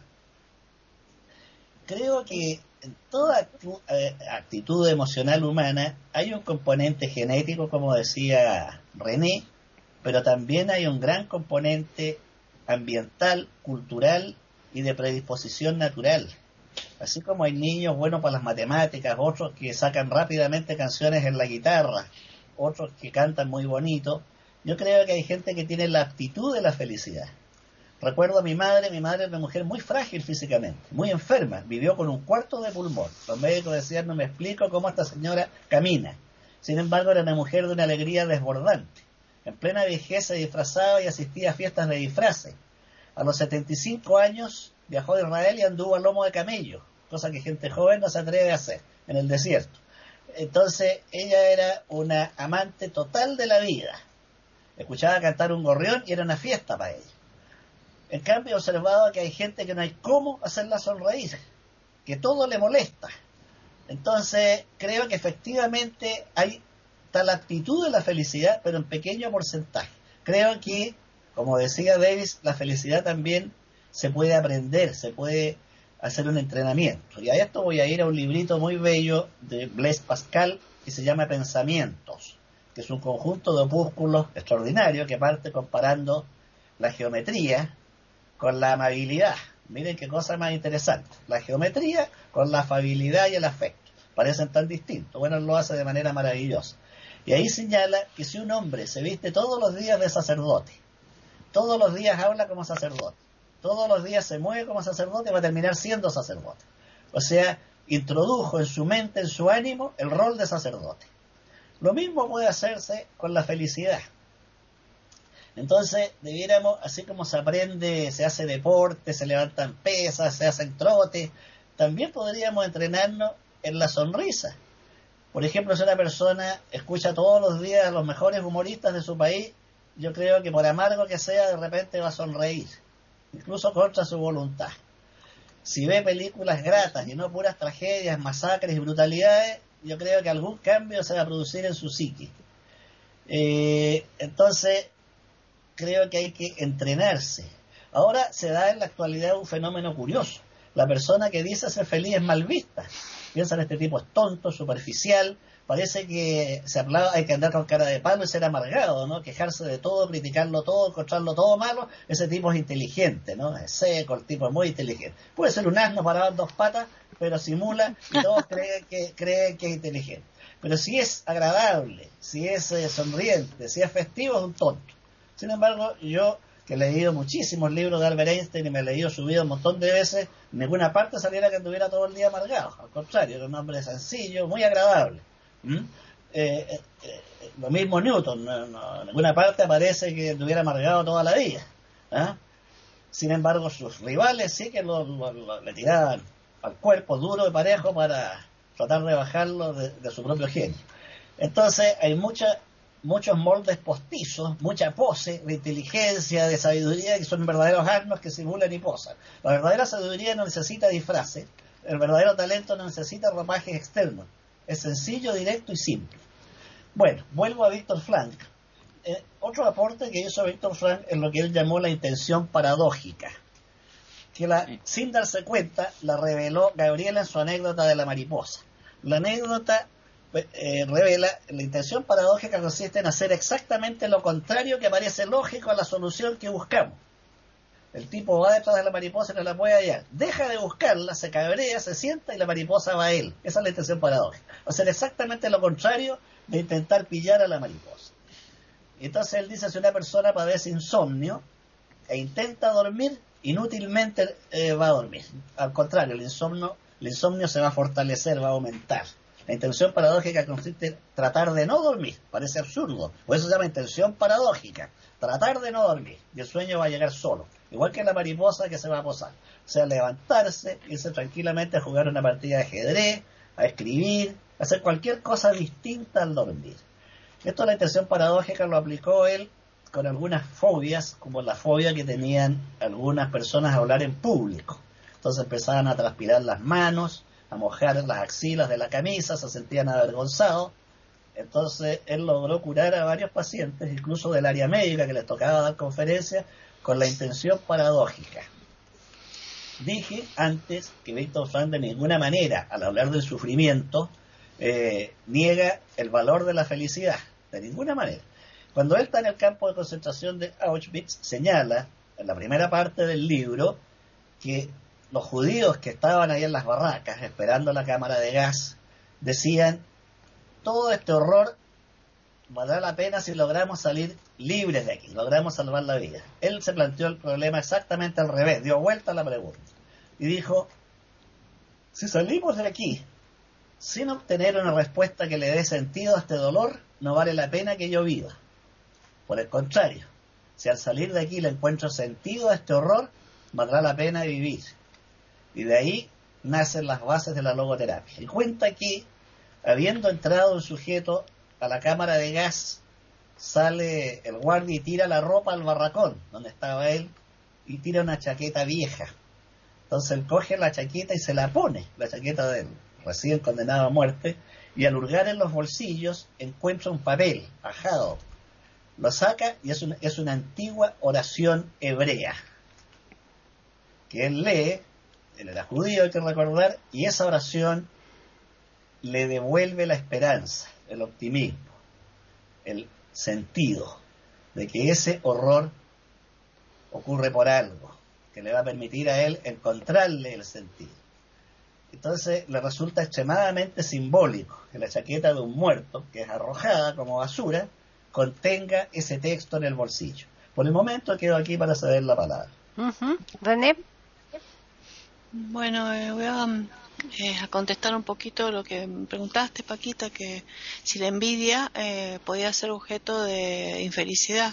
Creo que en toda actitud, eh, actitud emocional humana hay un componente genético, como decía René, pero también hay un gran componente ambiental, cultural y de predisposición natural. Así como hay niños buenos para las matemáticas, otros que sacan rápidamente canciones en la guitarra, otros que cantan muy bonito, yo creo que hay gente que tiene la aptitud de la felicidad. Recuerdo a mi madre, mi madre era una mujer muy frágil físicamente, muy enferma, vivió con un cuarto de pulmón. Los médicos decían, no me explico cómo esta señora camina. Sin embargo, era una mujer de una alegría desbordante. En plena vejez se disfrazaba y asistía a fiestas de disfraces. A los setenta y cinco años viajó a Israel y anduvo a lomo de camello, cosa que gente joven no se atreve a hacer en el desierto. Entonces, ella era una amante total de la vida. Escuchaba cantar un gorrión y era una fiesta para ella. En cambio, he observado que hay gente que no hay cómo hacerla sonreír, que todo le molesta. Entonces, creo que efectivamente hay tal actitud de la felicidad, pero en pequeño porcentaje. Creo que, como decía Davis, la felicidad también se puede aprender, se puede hacer un entrenamiento. Y a esto voy a ir a un librito muy bello de Blaise Pascal que se llama Pensamientos, que es un conjunto de opúsculos extraordinario que parte comparando la geometría con la amabilidad. Miren qué cosa más interesante. La geometría con la afabilidad y el afecto. Parecen tan distintos. Bueno, él lo hace de manera maravillosa. Y ahí señala que si un hombre se viste todos los días de sacerdote, todos los días habla como sacerdote, todos los días se mueve como sacerdote, va a terminar siendo sacerdote. O sea, introdujo en su mente, en su ánimo, el rol de sacerdote. Lo mismo puede hacerse con la felicidad. Entonces, debiéramos, así como se aprende, se hace deporte, se levantan pesas, se hacen trotes, también podríamos entrenarnos en la sonrisa. Por ejemplo, si una persona escucha todos los días a los mejores humoristas de su país, yo creo que por amargo que sea, de repente va a sonreír, incluso contra su voluntad. Si ve películas gratas y no puras tragedias, masacres y brutalidades, yo creo que algún cambio se va a producir en su psique. Eh, entonces, creo que hay que entrenarse. Ahora se da en la actualidad un fenómeno curioso. La persona que dice ser feliz es mal vista. Piensan, este tipo es tonto, superficial, parece que se hablaba, hay que andar con cara de palo y ser amargado, ¿no? Quejarse de todo, criticarlo todo, encontrarlo todo malo. Ese tipo es inteligente, ¿no? Es seco, el tipo es muy inteligente. Puede ser un asno parado en dos patas, pero simula y todos creen que, creen que es inteligente. Pero si es agradable, si es eh, sonriente, si es festivo, es un tonto. Sin embargo, yo, que he leído muchísimos libros de Albert Einstein y me he leído su vida un montón de veces, en ninguna parte saliera que anduviera todo el día amargado. Al contrario, era un hombre sencillo, muy agradable. ¿Mm? Eh, eh, eh, lo mismo Newton, no, no, en ninguna parte aparece que estuviera amargado toda la vida. ¿Ah? Sin embargo, sus rivales sí que lo, lo, lo, le tiraban al cuerpo duro y parejo para tratar de bajarlo de, de su propio genio. Entonces, hay mucha... muchos moldes postizos, mucha pose de inteligencia, de sabiduría, que son verdaderos asnos que simulan y posan. La verdadera sabiduría no necesita disfraces, el verdadero talento no necesita ropajes externos, es sencillo, directo y simple. Bueno, vuelvo a Víctor Frank. Eh, otro aporte que hizo Víctor Frank es lo que él llamó la intención paradójica, que la, sin darse cuenta la reveló Gabriela en su anécdota de la mariposa. La anécdota Eh, revela la intención paradójica consiste en hacer exactamente lo contrario que parece lógico a la solución que buscamos. El tipo va detrás de la mariposa y no la puede hallar. Deja de buscarla, se cabrea, se sienta y la mariposa va a él. Esa es la intención paradójica. O sea, exactamente lo contrario de intentar pillar a la mariposa. Entonces él dice, si una persona padece insomnio e intenta dormir, inútilmente eh, va a dormir. Al contrario, el insomnio, el insomnio se va a fortalecer, va a aumentar. La intención paradójica consiste en tratar de no dormir. Parece absurdo. Por eso se llama intención paradójica. Tratar de no dormir. Y el sueño va a llegar solo. Igual que la mariposa que se va a posar. O sea, levantarse, irse tranquilamente a jugar una partida de ajedrez, a escribir, a hacer cualquier cosa distinta al dormir. Esto, la intención paradójica, lo aplicó él con algunas fobias, como la fobia que tenían algunas personas a hablar en público. Entonces empezaban a transpirar las manos, a mojar las axilas de la camisa, se sentían avergonzados. Entonces él logró curar a varios pacientes, incluso del área médica, que les tocaba dar conferencias, con la intención paradójica. Dije antes que Viktor Frankl de ninguna manera, al hablar del sufrimiento, eh, niega el valor de la felicidad, de ninguna manera. Cuando él está en el campo de concentración de Auschwitz, señala, en la primera parte del libro, que los judíos que estaban ahí en las barracas, esperando la cámara de gas, decían, todo este horror valdrá la pena si logramos salir libres de aquí, logramos salvar la vida. Él se planteó el problema exactamente al revés, dio vuelta a la pregunta, y dijo, si salimos de aquí sin obtener una respuesta que le dé sentido a este dolor, no vale la pena que yo viva. Por el contrario, si al salir de aquí le encuentro sentido a este horror, valdrá la pena vivir. Y de ahí nacen las bases de la logoterapia. Y cuenta que, habiendo entrado un sujeto a la cámara de gas, sale el guardia y tira la ropa al barracón donde estaba él, y tira una chaqueta vieja. Entonces él coge la chaqueta y se la pone, la chaqueta del recién condenado a muerte, y al hurgar en los bolsillos encuentra un papel ajado. Lo saca y es una, es una antigua oración hebrea que él lee. Él era judío, hay que recordar, y esa oración le devuelve la esperanza, el optimismo, el sentido de que ese horror ocurre por algo, que le va a permitir a él encontrarle el sentido. Entonces le resulta extremadamente simbólico que la chaqueta de un muerto, que es arrojada como basura, contenga ese texto en el bolsillo. Por el momento quedo aquí para ceder la palabra. Uh-huh. René. Bueno, eh, voy a, eh, a contestar un poquito lo que me preguntaste, Paquita, que si la envidia eh, podía ser objeto de infelicidad.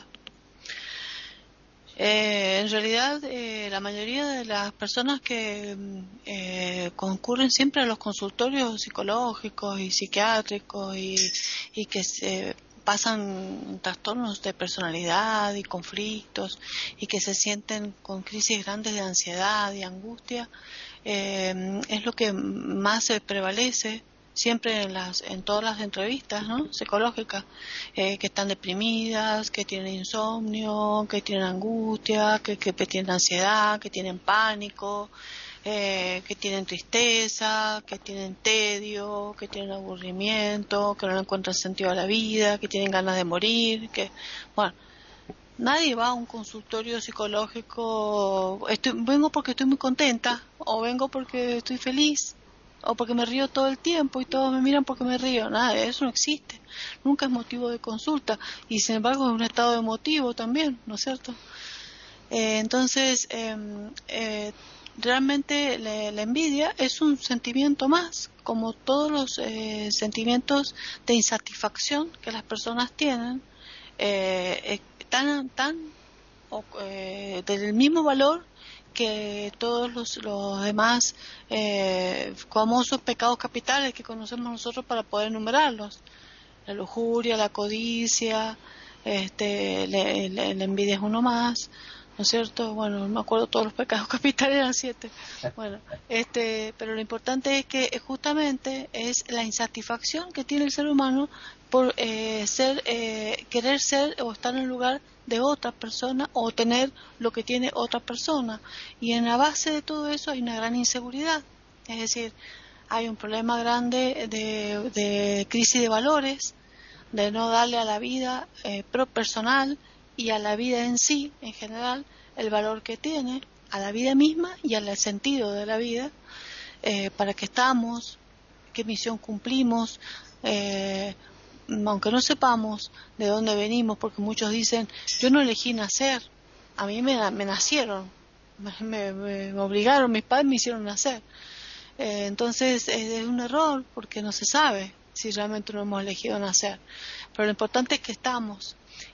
Eh, en realidad, eh, la mayoría de las personas que eh, concurren siempre a los consultorios psicológicos y psiquiátricos y, y que se pasan trastornos de personalidad y conflictos y que se sienten con crisis grandes de ansiedad y angustia, eh, es lo que más se prevalece siempre en las en todas las entrevistas, ¿no?, psicológicas, eh, que están deprimidas, que tienen insomnio, que tienen angustia, que, que tienen ansiedad, que tienen pánico, eh, que tienen tristeza, que tienen tedio, que tienen aburrimiento, que no le encuentran sentido a la vida, que tienen ganas de morir, que, bueno, nadie va a un consultorio psicológico, estoy, vengo porque estoy muy contenta, o vengo porque estoy feliz, o porque me río todo el tiempo y todos me miran porque me río. Nada, eso no existe, nunca es motivo de consulta, y sin embargo es un estado emotivo también, ¿no es cierto? Eh, entonces, eh, eh, realmente la, la envidia es un sentimiento más, como todos los eh, sentimientos de insatisfacción que las personas tienen, eh, tan, tan eh, del mismo valor que todos los, los demás eh, famosos pecados capitales que conocemos nosotros para poder enumerarlos: la lujuria, la codicia, este, la, la, la envidia es uno más, ¿no es cierto? Bueno, no me acuerdo, todos los pecados capitales eran siete. Bueno, este, pero lo importante es que justamente es la insatisfacción que tiene el ser humano por eh, ser, eh, querer ser o estar en el lugar de otra persona o tener lo que tiene otra persona, y en la base de todo eso hay una gran inseguridad, es decir, hay un problema grande de, de crisis de valores, de no darle a la vida eh, pro personal y a la vida en sí, en general, el valor que tiene, a la vida misma y al sentido de la vida, eh, para qué estamos, qué misión cumplimos, eh, aunque no sepamos de dónde venimos, porque muchos dicen, yo no elegí nacer, a mí me, me nacieron, me, me, me obligaron, mis padres me hicieron nacer. Eh, entonces es, es un error, porque no se sabe si realmente no hemos elegido nacer. Pero lo importante es que estamos,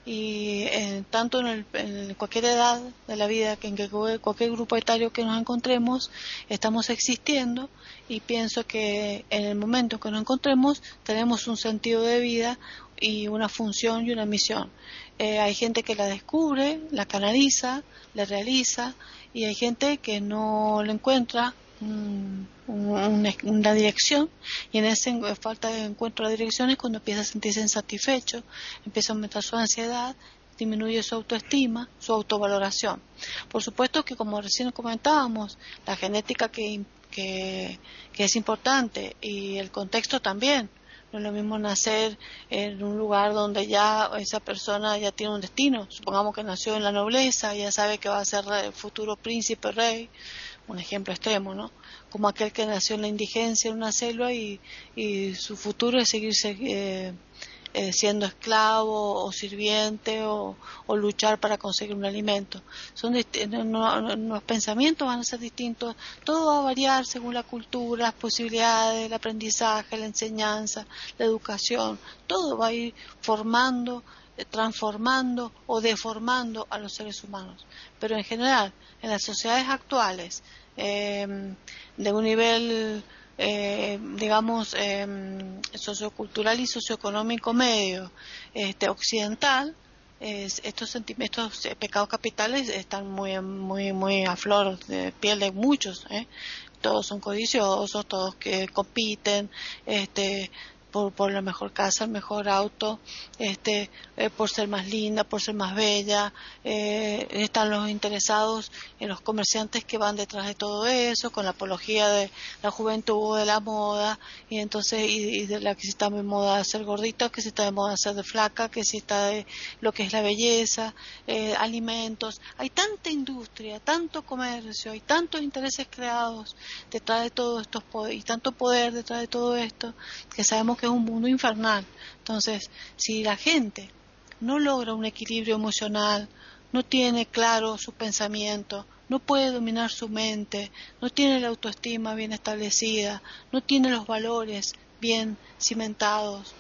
y eh, tanto en, el, en cualquier edad de la vida, que en que, cualquier grupo etario que nos encontremos, estamos existiendo, y pienso que en el momento que nos encontremos tenemos un sentido de vida y una función y una misión. Eh, hay gente que la descubre, la canaliza, la realiza, y hay gente que no la encuentra un, un, una dirección, y en esa falta de encuentro de dirección es cuando empieza a sentirse insatisfecho, empieza a aumentar su ansiedad, disminuye su autoestima, su autovaloración. Por supuesto que, como recién comentábamos, la genética que, que, que es importante, y el contexto también. No es lo mismo nacer en un lugar donde ya esa persona ya tiene un destino. Supongamos que nació en la nobleza, ya sabe que va a ser el futuro príncipe, rey, un ejemplo extremo, ¿no? Como aquel que nació en la indigencia, en una selva, y, y su futuro es seguirse eh, eh, siendo esclavo o sirviente, o, o luchar para conseguir un alimento. Son no, no, los pensamientos van a ser distintos, todo va a variar según la cultura, las posibilidades, el aprendizaje, la enseñanza, la educación, todo va a ir formando, transformando o deformando a los seres humanos. Pero en general, en las sociedades actuales, eh, de un nivel eh, digamos eh, sociocultural y socioeconómico medio, este occidental, eh, estos sentimientos, estos pecados capitales están muy muy muy a flor de piel de muchos, ¿eh? Todos son codiciosos, todos que compiten, este Por, por la mejor casa, el mejor auto, este, eh, por ser más linda, por ser más bella, eh, están los interesados en los comerciantes que van detrás de todo eso, con la apología de la juventud, de la moda, y entonces, y, y de la que si está de moda ser gordita, que si está de moda ser de flaca, que si está de lo que es la belleza, eh, alimentos. Hay tanta industria, tanto comercio, hay tantos intereses creados detrás de todo esto, y tanto poder detrás de todo esto, que sabemos que es un mundo infernal. Entonces, si la gente no logra un equilibrio emocional, no tiene claro su pensamiento, no puede dominar su mente, no tiene la autoestima bien establecida, no tiene los valores bien cimentados,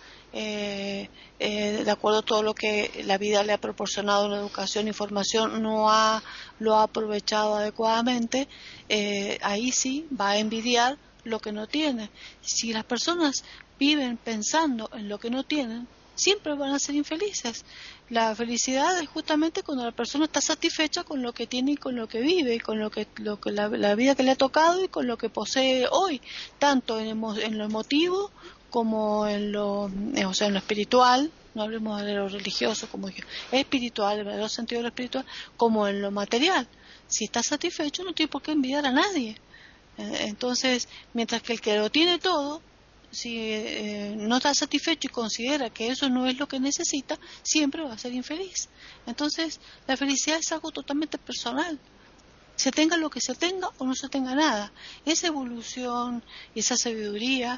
eh, eh, de acuerdo a todo lo que la vida le ha proporcionado en educación y formación, no ha, lo ha aprovechado adecuadamente, eh, ahí sí va a envidiar lo que no tiene. Si las personas viven pensando en lo que no tienen, siempre van a ser infelices. La felicidad es justamente cuando la persona está satisfecha con lo que tiene y con lo que vive, y con lo que, lo que la, la vida que le ha tocado y con lo que posee hoy, tanto en, emo, en lo emotivo como en lo, eh, o sea, en lo espiritual. No hablemos de lo religioso, como dije, es espiritual, en el sentido de lo espiritual, como en lo material. Si está satisfecho, no tiene por qué envidiar a nadie. Entonces, mientras que el que lo tiene todo, si eh, no está satisfecho y considera que eso no es lo que necesita, siempre va a ser infeliz. Entonces, la felicidad es algo totalmente personal. Se tenga lo que se tenga o no se tenga nada. Esa evolución y esa sabiduría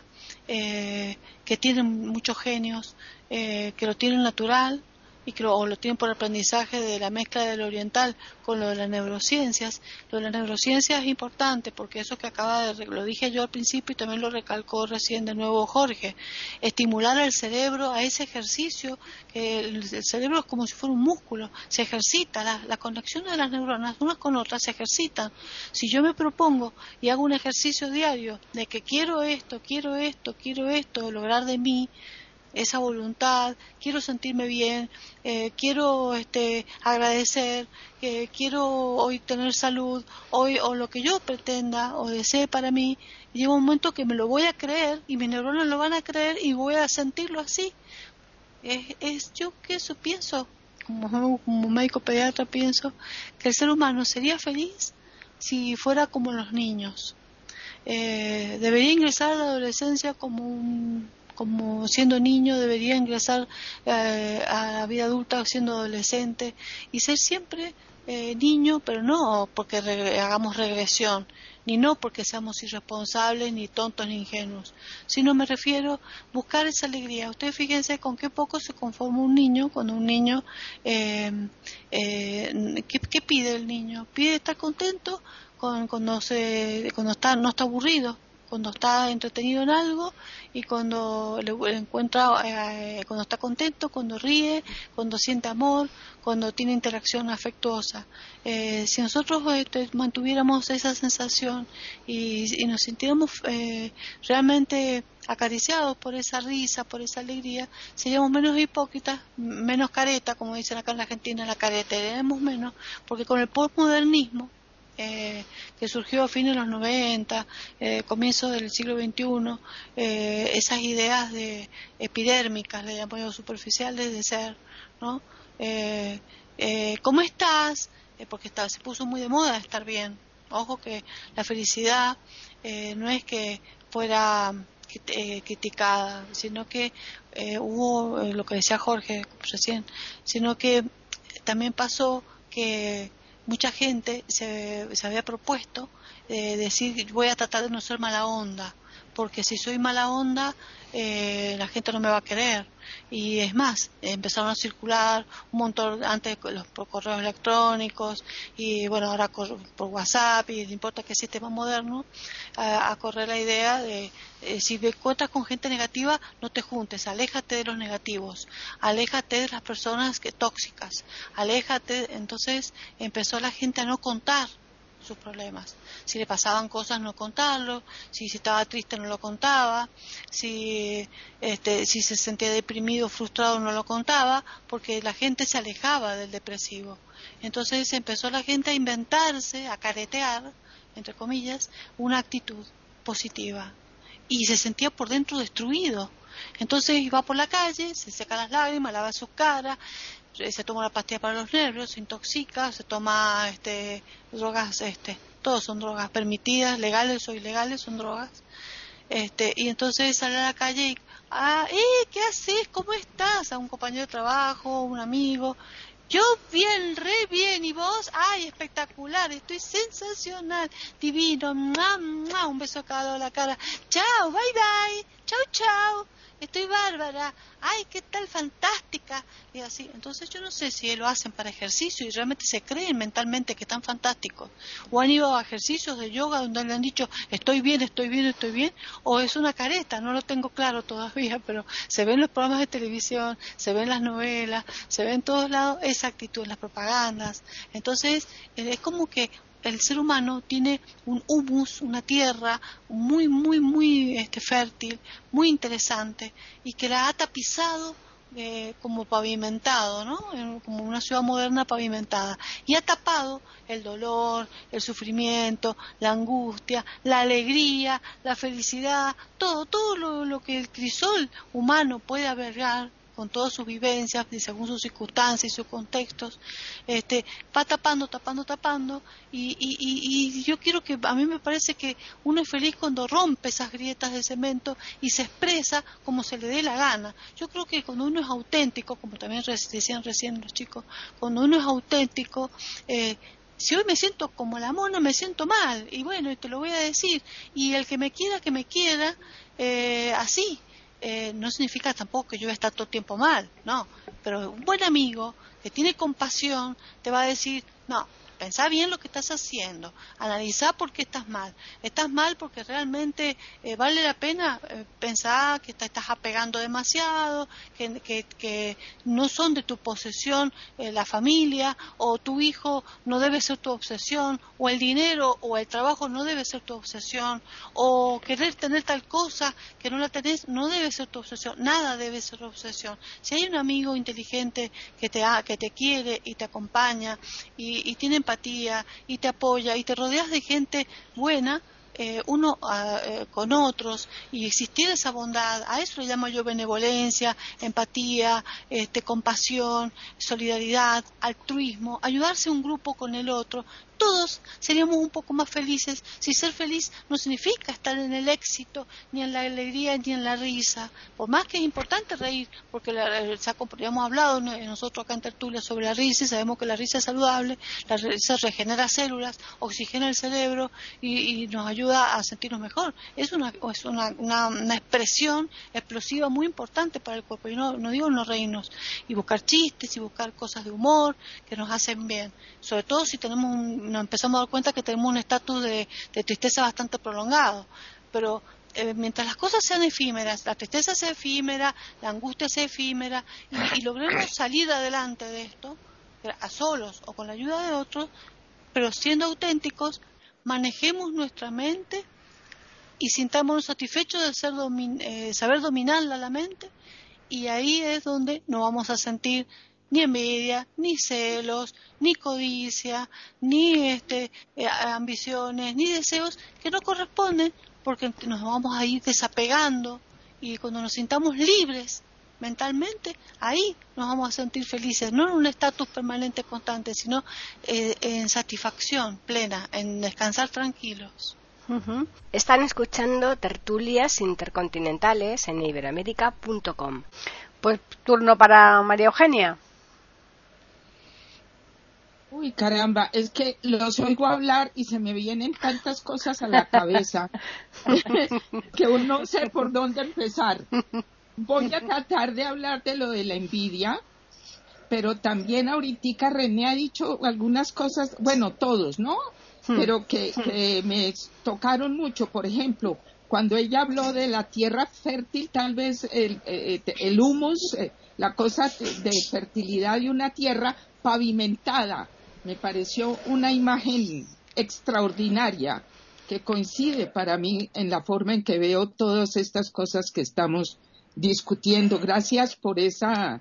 eh, que tienen muchos genios, eh, que lo tienen natural, y que lo, o lo tienen por aprendizaje de la mezcla del oriental con lo de las neurociencias. Lo de las neurociencias es importante porque eso que acaba de, lo dije yo al principio y también lo recalcó recién de nuevo Jorge, estimular al cerebro a ese ejercicio, que el, el cerebro es como si fuera un músculo, se ejercita, la, la conexión de las neuronas unas con otras se ejercitan. Si yo me propongo y hago un ejercicio diario de que quiero esto, quiero esto, quiero esto, lograr de mí esa voluntad, quiero sentirme bien, eh, quiero este, agradecer, eh, quiero hoy tener salud, hoy o lo que yo pretenda o desee para mí, llega un momento que me lo voy a creer y mis neuronas lo van a creer y voy a sentirlo así. Es, es yo que eso pienso, como, como médico pediatra pienso, que el ser humano sería feliz si fuera como los niños. Eh, debería ingresar a la adolescencia como un como siendo niño debería ingresar eh, a la vida adulta siendo adolescente y ser siempre eh, niño, pero no porque re- hagamos regresión, ni no porque seamos irresponsables, ni tontos, ni ingenuos, sino me refiero a buscar esa alegría. Ustedes fíjense con qué poco se conforma un niño cuando un niño, eh, eh, ¿qué, ¿qué pide el niño? Pide estar contento con, cuando, se, cuando está, no está aburrido, cuando está entretenido en algo y cuando le, le encuentra, eh, cuando está contento, cuando ríe, cuando siente amor, cuando tiene interacción afectuosa. Eh, si nosotros este, mantuviéramos esa sensación y, y nos sintiéramos eh, realmente acariciados por esa risa, por esa alegría, seríamos menos hipócritas, menos careta, como dicen acá en la Argentina, la caretearemos menos, porque con el postmodernismo, Eh, que surgió a fines de los noventa, eh, comienzo del siglo veintiuno, eh, esas ideas de epidérmicas, le llamo yo, superficiales de ser, ¿no? Eh, eh, ¿Cómo estás? Eh, porque está, se puso muy de moda estar bien. Ojo que la felicidad eh, no es que fuera eh, criticada, sino que eh, hubo, eh, lo que decía Jorge recién, sino que también pasó que mucha gente se, se había propuesto eh, decir voy a tratar de no ser mala onda, porque si soy mala onda eh, la gente no me va a querer. Y es más, empezaron a circular un montón antes los, por correos electrónicos y bueno, ahora por, por WhatsApp y no importa qué sistema moderno, a, a correr la idea de eh, si te encuentras con gente negativa, no te juntes, aléjate de los negativos, aléjate de las personas que tóxicas, aléjate. Entonces empezó la gente a no contar sus problemas. Si le pasaban cosas, no contarlo. Si, si estaba triste, no lo contaba. Si, este, si se sentía deprimido, frustrado, no lo contaba, porque la gente se alejaba del depresivo. Entonces empezó la gente a inventarse, a caretear, entre comillas, una actitud positiva. Y se sentía por dentro destruido. Entonces iba por la calle, se seca las lágrimas, lava sus caras, se toma una pastilla para los nervios, se intoxica, se toma este, drogas, este, todos son drogas permitidas, legales o ilegales, son drogas. Este, y entonces sale a la calle y, ah, eh, ¿qué haces? ¿Cómo estás? A un compañero de trabajo, un amigo. Yo bien, re bien, ¿y vos? Ay, espectacular, estoy sensacional, divino, ¡mua, mua! Un beso a cada lado de la cara. Chao, bye bye, chao, chao. Estoy bárbara, ay, qué tal, fantástica, y así. Entonces yo no sé si lo hacen para ejercicio y realmente se creen mentalmente que están fantásticos, o han ido a ejercicios de yoga donde le han dicho estoy bien, estoy bien, estoy bien, o es una careta, no lo tengo claro todavía, pero se ven los programas de televisión, se ven las novelas, se ven en todos lados esa actitud en las propagandas. Entonces es como que el ser humano tiene un humus, una tierra muy, muy, muy este, fértil, muy interesante, y que la ha tapizado eh, como pavimentado, ¿no? En, como una ciudad moderna pavimentada, y ha tapado el dolor, el sufrimiento, la angustia, la alegría, la felicidad, todo, todo lo, lo que el crisol humano puede albergar con todas sus vivencias y según sus circunstancias y sus contextos, este, va tapando, tapando, tapando, y, y, y, y yo quiero que, a mí me parece que uno es feliz cuando rompe esas grietas de cemento y se expresa como se le dé la gana. Yo creo que cuando uno es auténtico, como también decían recién los chicos, cuando uno es auténtico, eh, si hoy me siento como la mona, me siento mal, y bueno, y te lo voy a decir, y el que me quiera, que me quiera, eh, así. Eh, no significa tampoco que yo voy a estar todo el tiempo mal, no, pero un buen amigo que tiene compasión te va a decir, no, pensá bien lo que estás haciendo, analizá por qué estás mal, estás mal porque realmente eh, vale la pena eh, pensar que te estás apegando demasiado, que, que, que no son de tu posesión eh, la familia, o tu hijo no debe ser tu obsesión, o el dinero o el trabajo no debe ser tu obsesión, o querer tener tal cosa que no la tenés no debe ser tu obsesión, nada debe ser tu obsesión. Si hay un amigo inteligente que te, que te quiere y te acompaña y, y tiene empatía y te apoya y te rodeas de gente buena, eh, uno eh, con otros, y existir esa bondad, a eso le llamo yo benevolencia, empatía, este, compasión, solidaridad, altruismo, ayudarse un grupo con el otro, todos seríamos un poco más felices si ser feliz no significa estar en el éxito, ni en la alegría, ni en la risa. Por más que es importante reír, porque la, el saco, ya hemos hablado nosotros acá en Tertulia sobre la risa y sabemos que la risa es saludable, la risa regenera células, oxigena el cerebro y, y nos ayuda a sentirnos mejor. Es una, es una, una, una expresión explosiva muy importante para el cuerpo. Y no, no digo no reírnos, y buscar chistes y buscar cosas de humor que nos hacen bien. Sobre todo si tenemos un, nos empezamos a dar cuenta que tenemos un estatus de, de tristeza bastante prolongado. Pero eh, mientras las cosas sean efímeras, la tristeza sea efímera, la angustia sea efímera, y, y logremos salir adelante de esto, a solos o con la ayuda de otros, pero siendo auténticos, manejemos nuestra mente y sintámonos satisfechos de ser domin, eh, saber dominarla la mente, y ahí es donde no vamos a sentir ni envidia, ni celos, ni codicia, ni este, eh, ambiciones, ni deseos que no corresponden, porque nos vamos a ir desapegando, y cuando nos sintamos libres mentalmente, ahí nos vamos a sentir felices, no en un estatus permanente constante, sino eh, en satisfacción plena, en descansar tranquilos. Uh-huh. Están escuchando Tertulias Intercontinentales en iberoamerica punto com. Pues turno para María Eugenia. Uy, caramba, es que los oigo hablar y se me vienen tantas cosas a la cabeza que uno no sé por dónde empezar. Voy a tratar de hablar de lo de la envidia, pero también ahorita René ha dicho algunas cosas, bueno, todos, ¿no? Pero que, que me tocaron mucho. Por ejemplo, cuando ella habló de la tierra fértil, tal vez el, el, el humus, la cosa de fertilidad de una tierra pavimentada, me pareció una imagen extraordinaria que coincide para mí en la forma en que veo todas estas cosas que estamos discutiendo. Gracias por esa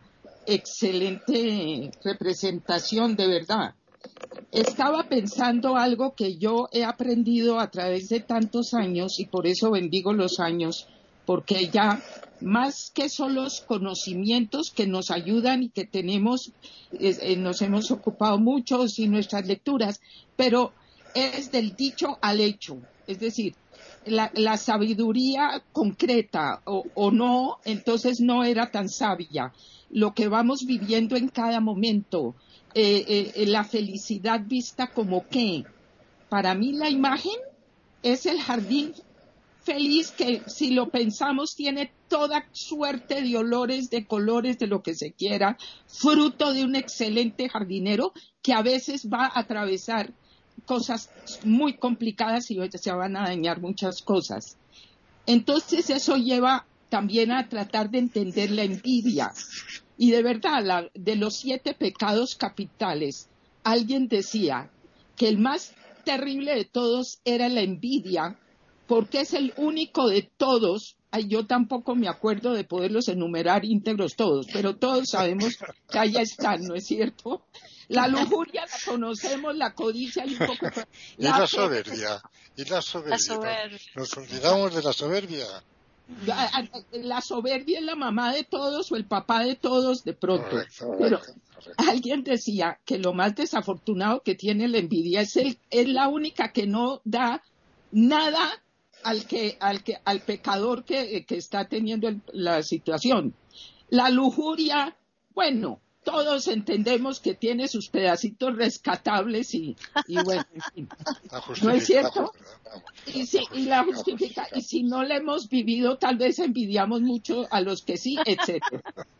excelente representación, de verdad. Estaba pensando algo que yo he aprendido a través de tantos años, y por eso bendigo los años, porque ya más que son los conocimientos que nos ayudan y que tenemos, eh, nos hemos ocupado mucho y nuestras lecturas, pero es del dicho al hecho, es decir, la, la sabiduría concreta o, o no, entonces no era tan sabia. Lo que vamos viviendo en cada momento, eh, eh, la felicidad vista como qué. Para mí la imagen es el jardín feliz que, si lo pensamos, tiene toda suerte de olores, de colores, de lo que se quiera, fruto de un excelente jardinero que a veces va a atravesar cosas muy complicadas y se van a dañar muchas cosas. Entonces eso lleva también a tratar de entender la envidia. Y de verdad, la, de los siete pecados capitales, alguien decía que el más terrible de todos era la envidia, porque es el único de todos. Ay, yo tampoco me acuerdo de poderlos enumerar íntegros todos, pero todos sabemos que allá están, ¿no es cierto? La lujuria la conocemos, la codicia y un poco... Y la, la soberbia, y la soberbia. La soberbia. Nos olvidamos de la soberbia. La, la soberbia es la mamá de todos o el papá de todos de pronto. Correcto, pero correcto. Alguien decía que lo más desafortunado que tiene la envidia es, el, es la única que no da nada al que al que al pecador que, que está teniendo el, la situación. La lujuria, bueno, todos entendemos que tiene sus pedacitos rescatables y, y bueno, en fin. ¿No es cierto? Y si, y la justifica, y si no la hemos vivido, tal vez envidiamos mucho a los que sí, etcétera.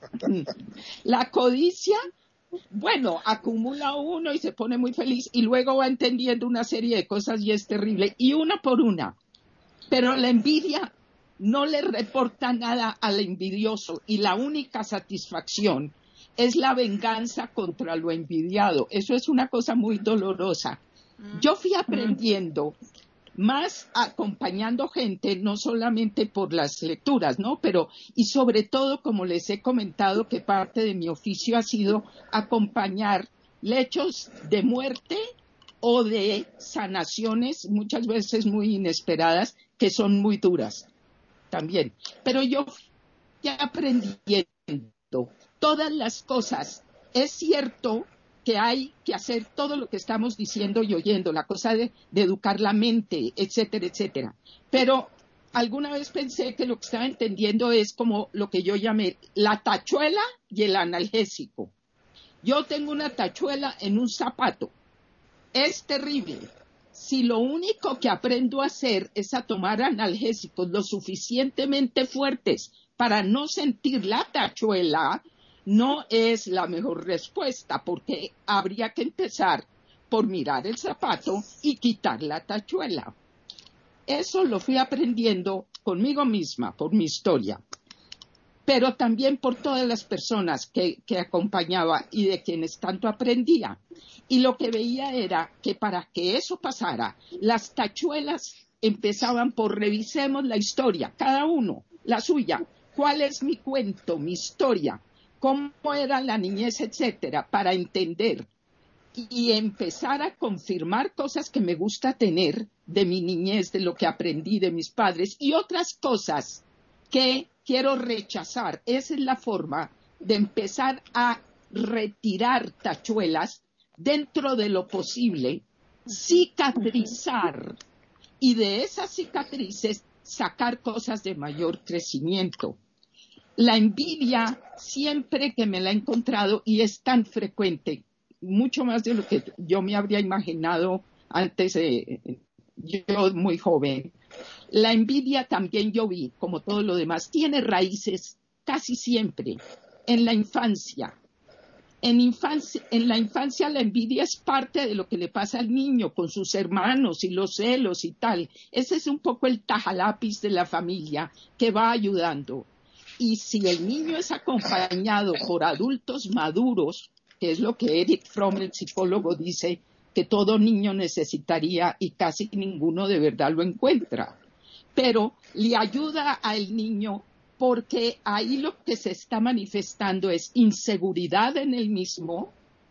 La codicia, bueno, acumula uno y se pone muy feliz y luego va entendiendo una serie de cosas y es terrible, y una por una. Pero la envidia no le reporta nada al envidioso y la única satisfacción es la venganza contra lo envidiado. Eso es una cosa muy dolorosa. Yo fui aprendiendo más acompañando gente, no solamente por las lecturas, ¿no? Pero, y sobre todo, como les he comentado, que parte de mi oficio ha sido acompañar lechos de muerte o de sanaciones, muchas veces muy inesperadas, que son muy duras también. Pero yo fui aprendiendo todas las cosas. Es cierto que hay que hacer todo lo que estamos diciendo y oyendo, la cosa de, de educar la mente, etcétera, etcétera. Pero alguna vez pensé que lo que estaba entendiendo es como lo que yo llamé la tachuela y el analgésico. Yo tengo una tachuela en un zapato. Es terrible. Si lo único que aprendo a hacer es a tomar analgésicos lo suficientemente fuertes para no sentir la tachuela, no es la mejor respuesta, porque habría que empezar por mirar el zapato y quitar la tachuela. Eso lo fui aprendiendo conmigo misma, por mi historia, pero también por todas las personas que, que acompañaba y de quienes tanto aprendía. Y lo que veía era que para que eso pasara, las tachuelas empezaban por revisemos la historia, cada uno, la suya. ¿Cuál es mi cuento, mi historia? ¿Cómo era la niñez, etcétera? Para entender y empezar a confirmar cosas que me gusta tener de mi niñez, de lo que aprendí de mis padres y otras cosas que quiero rechazar. Esa es la forma de empezar a retirar tachuelas dentro de lo posible, cicatrizar y de esas cicatrices sacar cosas de mayor crecimiento. La envidia siempre que me la he encontrado y es tan frecuente, mucho más de lo que yo me habría imaginado antes, eh, yo muy joven. La envidia también yo vi, como todo lo demás, tiene raíces casi siempre en la infancia. En, infancia, en la infancia la envidia es parte de lo que le pasa al niño con sus hermanos y los celos y tal. Ese es un poco el tajalápiz de la familia que va ayudando. Y si el niño es acompañado por adultos maduros, que es lo que Eric Fromm, el psicólogo, dice que todo niño necesitaría y casi ninguno de verdad lo encuentra, pero le ayuda al niño porque ahí lo que se está manifestando es inseguridad en él mismo,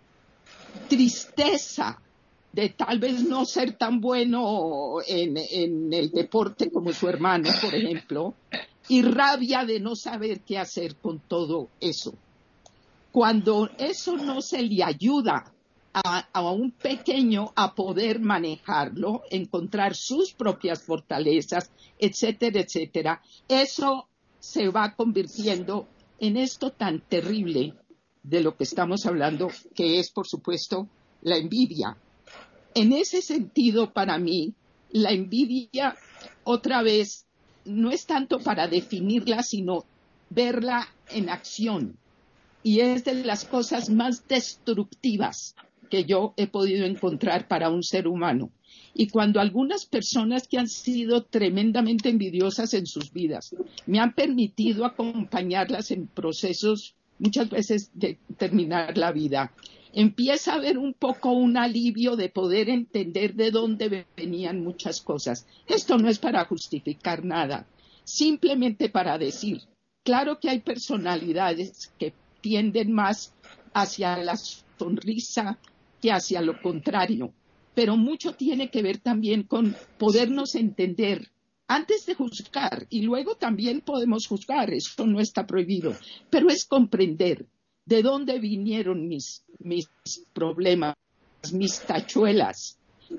tristeza de tal vez no ser tan bueno en, en el deporte como su hermano, por ejemplo, y rabia de no saber qué hacer con todo eso. Cuando eso no se le ayuda a, a un pequeño a poder manejarlo, encontrar sus propias fortalezas, etcétera, etcétera, eso se va convirtiendo en esto tan terrible de lo que estamos hablando, que es, por supuesto, la envidia. En ese sentido, para mí, la envidia, otra vez, no es tanto para definirla, sino verla en acción. Y es de las cosas más destructivas que yo he podido encontrar para un ser humano. Y cuando algunas personas que han sido tremendamente envidiosas en sus vidas me han permitido acompañarlas en procesos muchas veces de terminar la vida, empieza a haber un poco un alivio de poder entender de dónde venían muchas cosas. Esto no es para justificar nada, simplemente para decir, claro que hay personalidades que tienden más hacia la sonrisa que hacia lo contrario, pero mucho tiene que ver también con podernos entender antes de juzgar, y luego también podemos juzgar, eso no está prohibido, pero es comprender de dónde vinieron mis, mis problemas, mis tachuelas.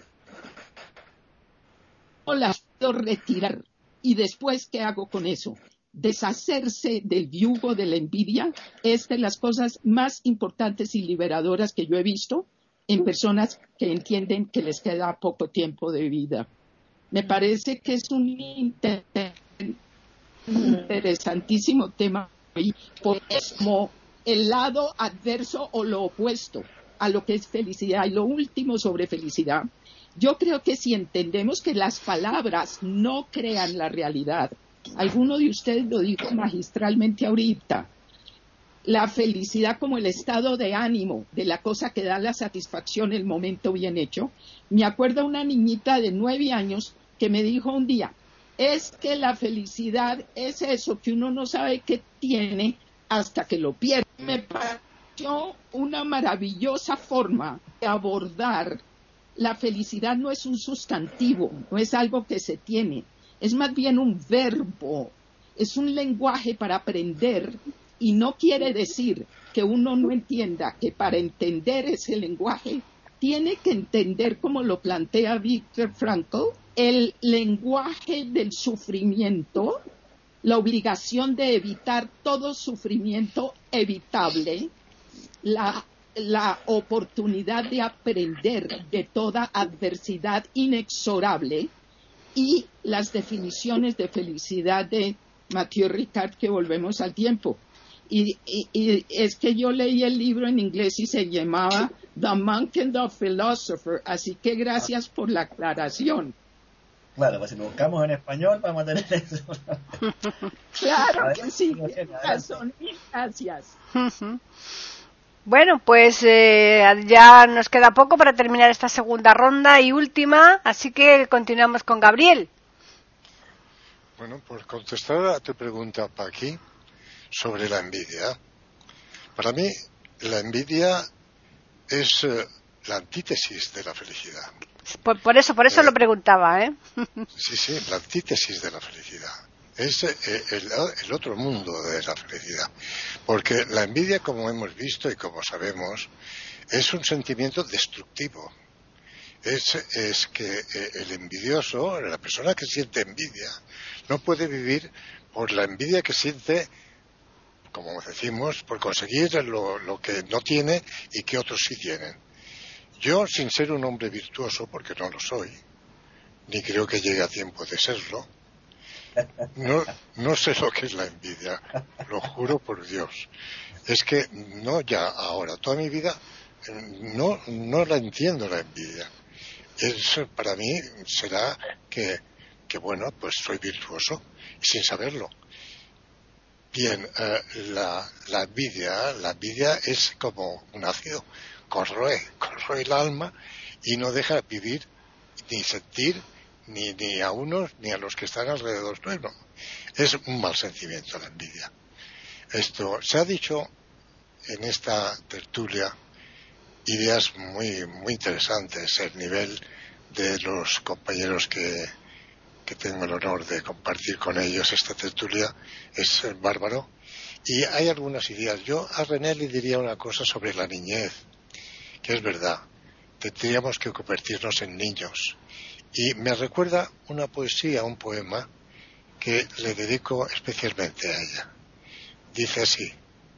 O las puedo retirar, y después, ¿qué hago con eso? Deshacerse del yugo de la envidia es de las cosas más importantes y liberadoras que yo he visto en personas que entienden que les queda poco tiempo de vida. Me parece que es un inter- interesantísimo tema, porque es como el lado adverso o lo opuesto a lo que es felicidad. Y lo último sobre felicidad, yo creo que si entendemos que las palabras no crean la realidad, alguno de ustedes lo dijo magistralmente ahorita, la felicidad como el estado de ánimo de la cosa que da la satisfacción, el momento bien hecho. Me acuerdo una niñita de nueve años que me dijo un día, es que la felicidad es eso que uno no sabe que tiene hasta que lo pierde. Me pareció una maravillosa forma de abordar la felicidad. No es un sustantivo, no es algo que se tiene, es más bien un verbo, es un lenguaje para aprender Y no quiere decir que uno no entienda que para entender ese lenguaje tiene que entender, como lo plantea Viktor Frankl, el lenguaje del sufrimiento, la obligación de evitar todo sufrimiento evitable, la, la oportunidad de aprender de toda adversidad inexorable y las definiciones de felicidad de Mathieu Ricard, que volvemos al tiempo. Y, y, y es que yo leí el libro en inglés y se llamaba The Monk and the Philosopher, así que gracias por la aclaración. Claro, pues si lo buscamos en español vamos a tener eso. Claro que sí, razón, mil gracias. Bueno, pues eh, ya nos queda poco para terminar esta segunda ronda y última, así que continuamos con Gabriel. Bueno, por contestar a tu pregunta, Paqui, sobre la envidia. Para mí, la envidia es eh, la antítesis de la felicidad. Por, por eso, por eso eh, lo preguntaba, ¿eh? Sí, sí, la antítesis de la felicidad. Es eh, el, el otro mundo de la felicidad. Porque la envidia, como hemos visto y como sabemos, es un sentimiento destructivo. Es, es que eh, el envidioso, la persona que siente envidia, no puede vivir por la envidia que siente, como decimos, por conseguir lo, lo que no tiene y que otros sí tienen. Yo, sin ser un hombre virtuoso, porque no lo soy, ni creo que llegue a tiempo de serlo, no, no sé lo que es la envidia, lo juro por Dios. Es que no ya ahora, toda mi vida, no, no la entiendo la envidia. Es, para mí será que, que, bueno, pues soy virtuoso, sin saberlo. Bien, eh, la, la envidia, la envidia es como un ácido, corroe, corroe el alma y no deja vivir ni sentir ni, ni a unos ni a los que están alrededor nuestro. Es un mal sentimiento la envidia. Esto se ha dicho en esta tertulia ideas muy muy interesantes. El nivel de los compañeros que que tengo el honor de compartir con ellos esta tertulia es bárbaro. Y hay algunas ideas. Yo a René le diría una cosa sobre la niñez, que es verdad. Tendríamos que convertirnos en niños. Y me recuerda una poesía, un poema, que le dedico especialmente a ella. Dice así: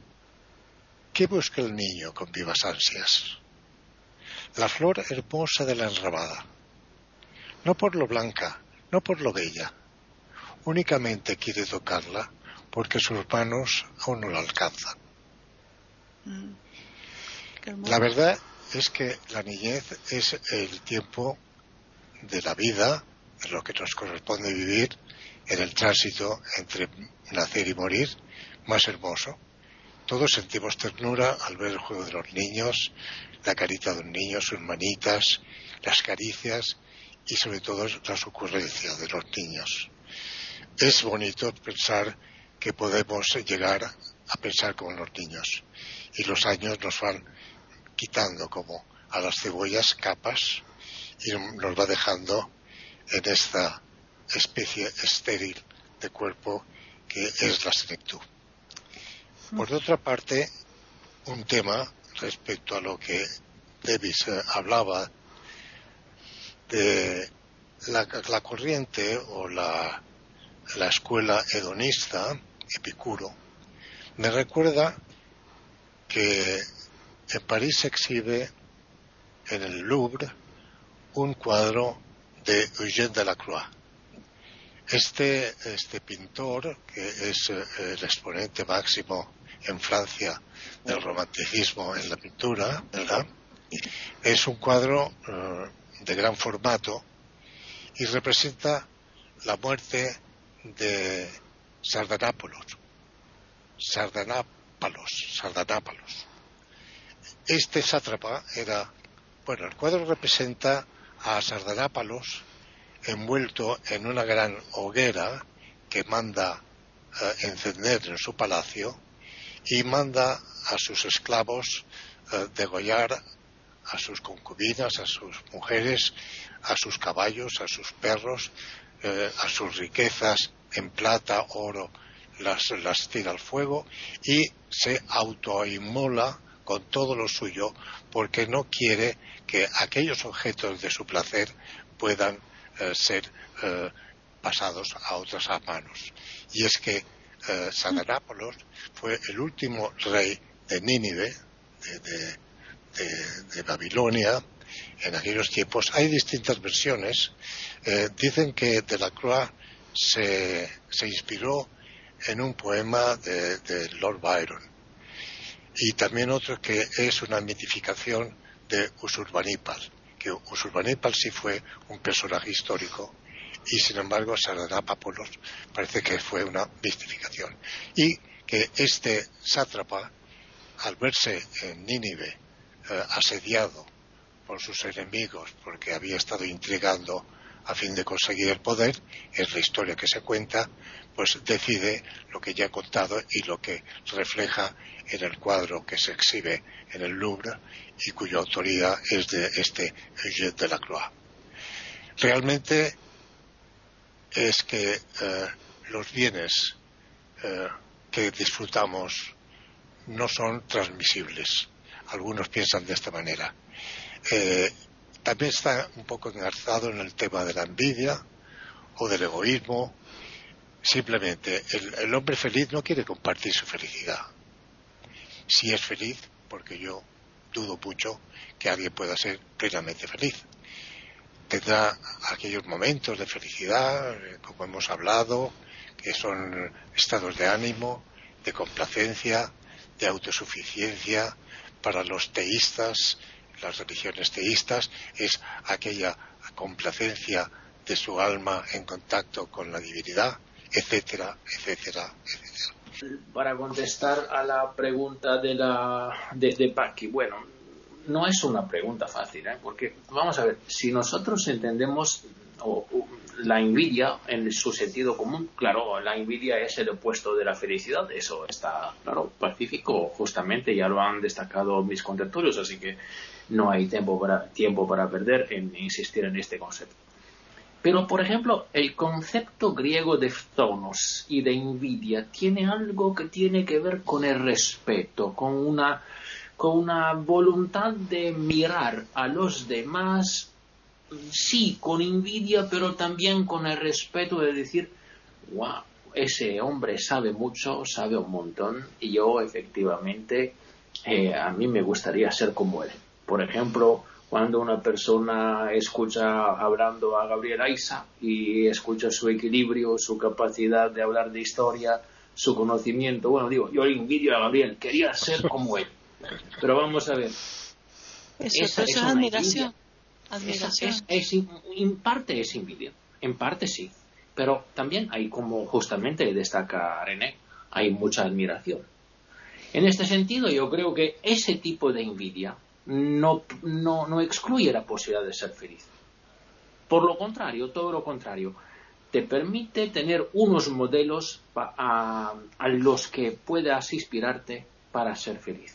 ¿qué busca el niño con vivas ansias? La flor hermosa de la enramada. No por lo blanca, no por lo bella, únicamente quiere tocarla porque sus manos aún no la alcanzan. Mm, la verdad es que la niñez es el tiempo de la vida, en lo que nos corresponde vivir, en el tránsito entre nacer y morir, más hermoso. Todos sentimos ternura al ver el juego de los niños, la carita de un niño, sus manitas, las caricias y sobre todo las ocurrencias de los niños. Es bonito pensar que podemos llegar a pensar como los niños y los años nos van quitando como a las cebollas capas y nos va dejando en esta especie estéril de cuerpo que es la senectud. Por otra parte, un tema respecto a lo que Davis eh, hablaba de la, la corriente o la, la escuela hedonista, Epicuro, me recuerda que en París se exhibe en el Louvre un cuadro de Eugène Delacroix. Este, este pintor, que es eh, el exponente máximo en Francia del romanticismo en la pintura, ¿verdad?, es un cuadro eh, de gran formato y representa la muerte de Sardanápolos. Sardanápalos, Sardanápalos. Este sátrapa era, bueno, el cuadro representa a Sardanápalos envuelto en una gran hoguera que manda eh, encender en su palacio y manda a sus esclavos eh, degollar a sus concubinas, a sus mujeres, a sus caballos, a sus perros, eh, a sus riquezas en plata, oro, las, las tira al fuego y se autoinmola con todo lo suyo porque no quiere que aquellos objetos de su placer puedan eh, ser eh, pasados a otras manos. Y es que eh, Sardanápolis fue el último rey de Nínive, de, de, de, de Babilonia, en aquellos tiempos. Hay distintas versiones. Eh, dicen que Delacroix se, se inspiró en un poema de, de Lord Byron, y también otro que es una mitificación de Usurbanipal, que Usurbanipal sí fue un personaje histórico y sin embargo Sardanápolis parece que fue una mistificación, y que este sátrapa, al verse en Nínive eh, asediado por sus enemigos porque había estado intrigando a fin de conseguir el poder, es la historia que se cuenta, pues decide lo que ya he contado y lo que refleja en el cuadro que se exhibe en el Louvre y cuya autoría es de este Eugène Delacroix. Realmente es que eh, los bienes eh, que disfrutamos no son transmisibles. Algunos piensan de esta manera. Eh, también está un poco engarzado en el tema de la envidia o del egoísmo. Simplemente el, el hombre feliz no quiere compartir su felicidad. Si es feliz, porque yo dudo mucho que alguien pueda ser plenamente feliz. Tendrá aquellos momentos de felicidad, como hemos hablado, que son estados de ánimo, de complacencia, de autosuficiencia. Para los teístas, las religiones teístas, es aquella complacencia de su alma en contacto con la divinidad, etcétera, etcétera, etcétera. Para contestar a la pregunta de la de, de Paqui, bueno, no es una pregunta fácil, ¿eh? Porque vamos a ver, si nosotros entendemos o, o, la envidia en su sentido común, claro, la envidia es el opuesto de la felicidad, eso está, claro, pacífico, justamente ya lo han destacado mis contertulios, así que no hay tiempo para, tiempo para perder en insistir en este concepto. Pero, por ejemplo, el concepto griego de phthónos y de envidia tiene algo que tiene que ver con el respeto, con una, con una voluntad de mirar a los demás, sí, con envidia, pero también con el respeto de decir, wow, ese hombre sabe mucho, sabe un montón, y yo efectivamente, eh, a mí me gustaría ser como él. Por ejemplo, cuando una persona escucha hablando a Gabriel Aiza y escucha su equilibrio, su capacidad de hablar de historia, su conocimiento, bueno, digo, yo le envidio a Gabriel, quería ser como él. Pero vamos a ver. Eso, Esa eso es es una admiración. envidia. Admiración. Es, es, es, en parte es envidia, en parte sí. Pero también hay, como justamente destaca René, hay mucha admiración. En este sentido, yo creo que ese tipo de envidia No, no, no excluye la posibilidad de ser feliz. Por lo contrario, todo lo contrario, te permite tener unos modelos pa, a, a los que puedas inspirarte para ser feliz.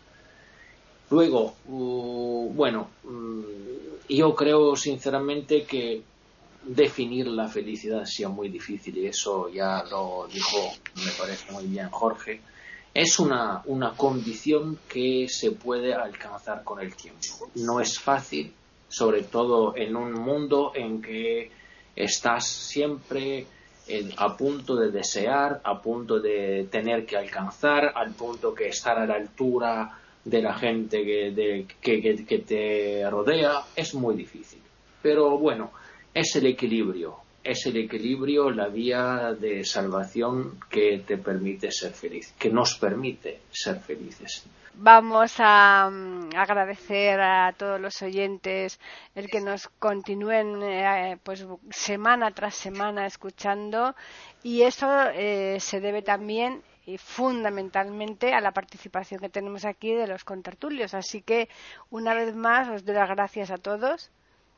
Luego, uh, bueno, um, yo creo sinceramente que definir la felicidad sea muy difícil, y eso ya lo dijo, me parece muy bien, Jorge. Es una, una condición que se puede alcanzar con el tiempo. No es fácil, sobre todo en un mundo en que estás siempre eh, a punto de desear, a punto de tener que alcanzar, al punto que estar a la altura de la gente que, de, que, que, que te rodea. Es muy difícil. Pero bueno, es el equilibrio. Es el equilibrio, la vía de salvación que te permite ser feliz, que nos permite ser felices. Vamos a um, agradecer a todos los oyentes el que nos continúen eh, pues semana tras semana escuchando, y eso eh, se debe también y fundamentalmente a la participación que tenemos aquí de los contertulios. Así que una vez más os doy las gracias a todos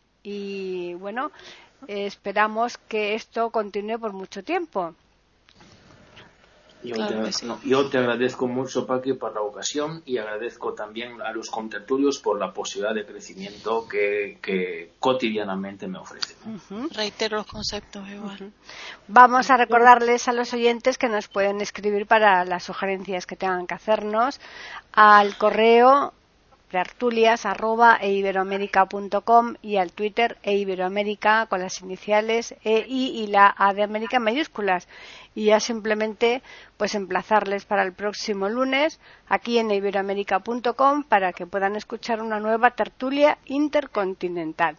y bueno, Eh, esperamos que esto continúe por mucho tiempo. Yo, Claro te, que sí. no, yo te agradezco mucho, Paqui, por la ocasión y agradezco también a los contertulios por la posibilidad de crecimiento que, que cotidianamente me ofrecen. Uh-huh. Reitero los conceptos igual. Uh-huh. Vamos a recordarles a los oyentes que nos pueden escribir para las sugerencias que tengan que hacernos al correo tertulias arroba eiberoamerica punto com y al Twitter eiberoamerica con las iniciales E I y la A de América en mayúsculas, y ya simplemente pues emplazarles para el próximo lunes aquí en eiberoamerica punto com para que puedan escuchar una nueva tertulia intercontinental.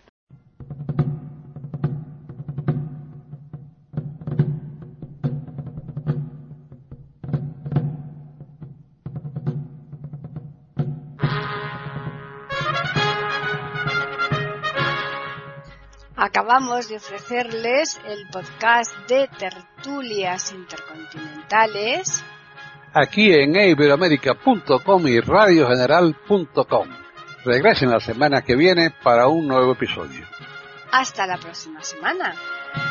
Acabamos de ofrecerles el podcast de tertulias intercontinentales aquí en eiberoamerica punto com y radio general punto com. Regresen la semana que viene para un nuevo episodio. Hasta la próxima semana.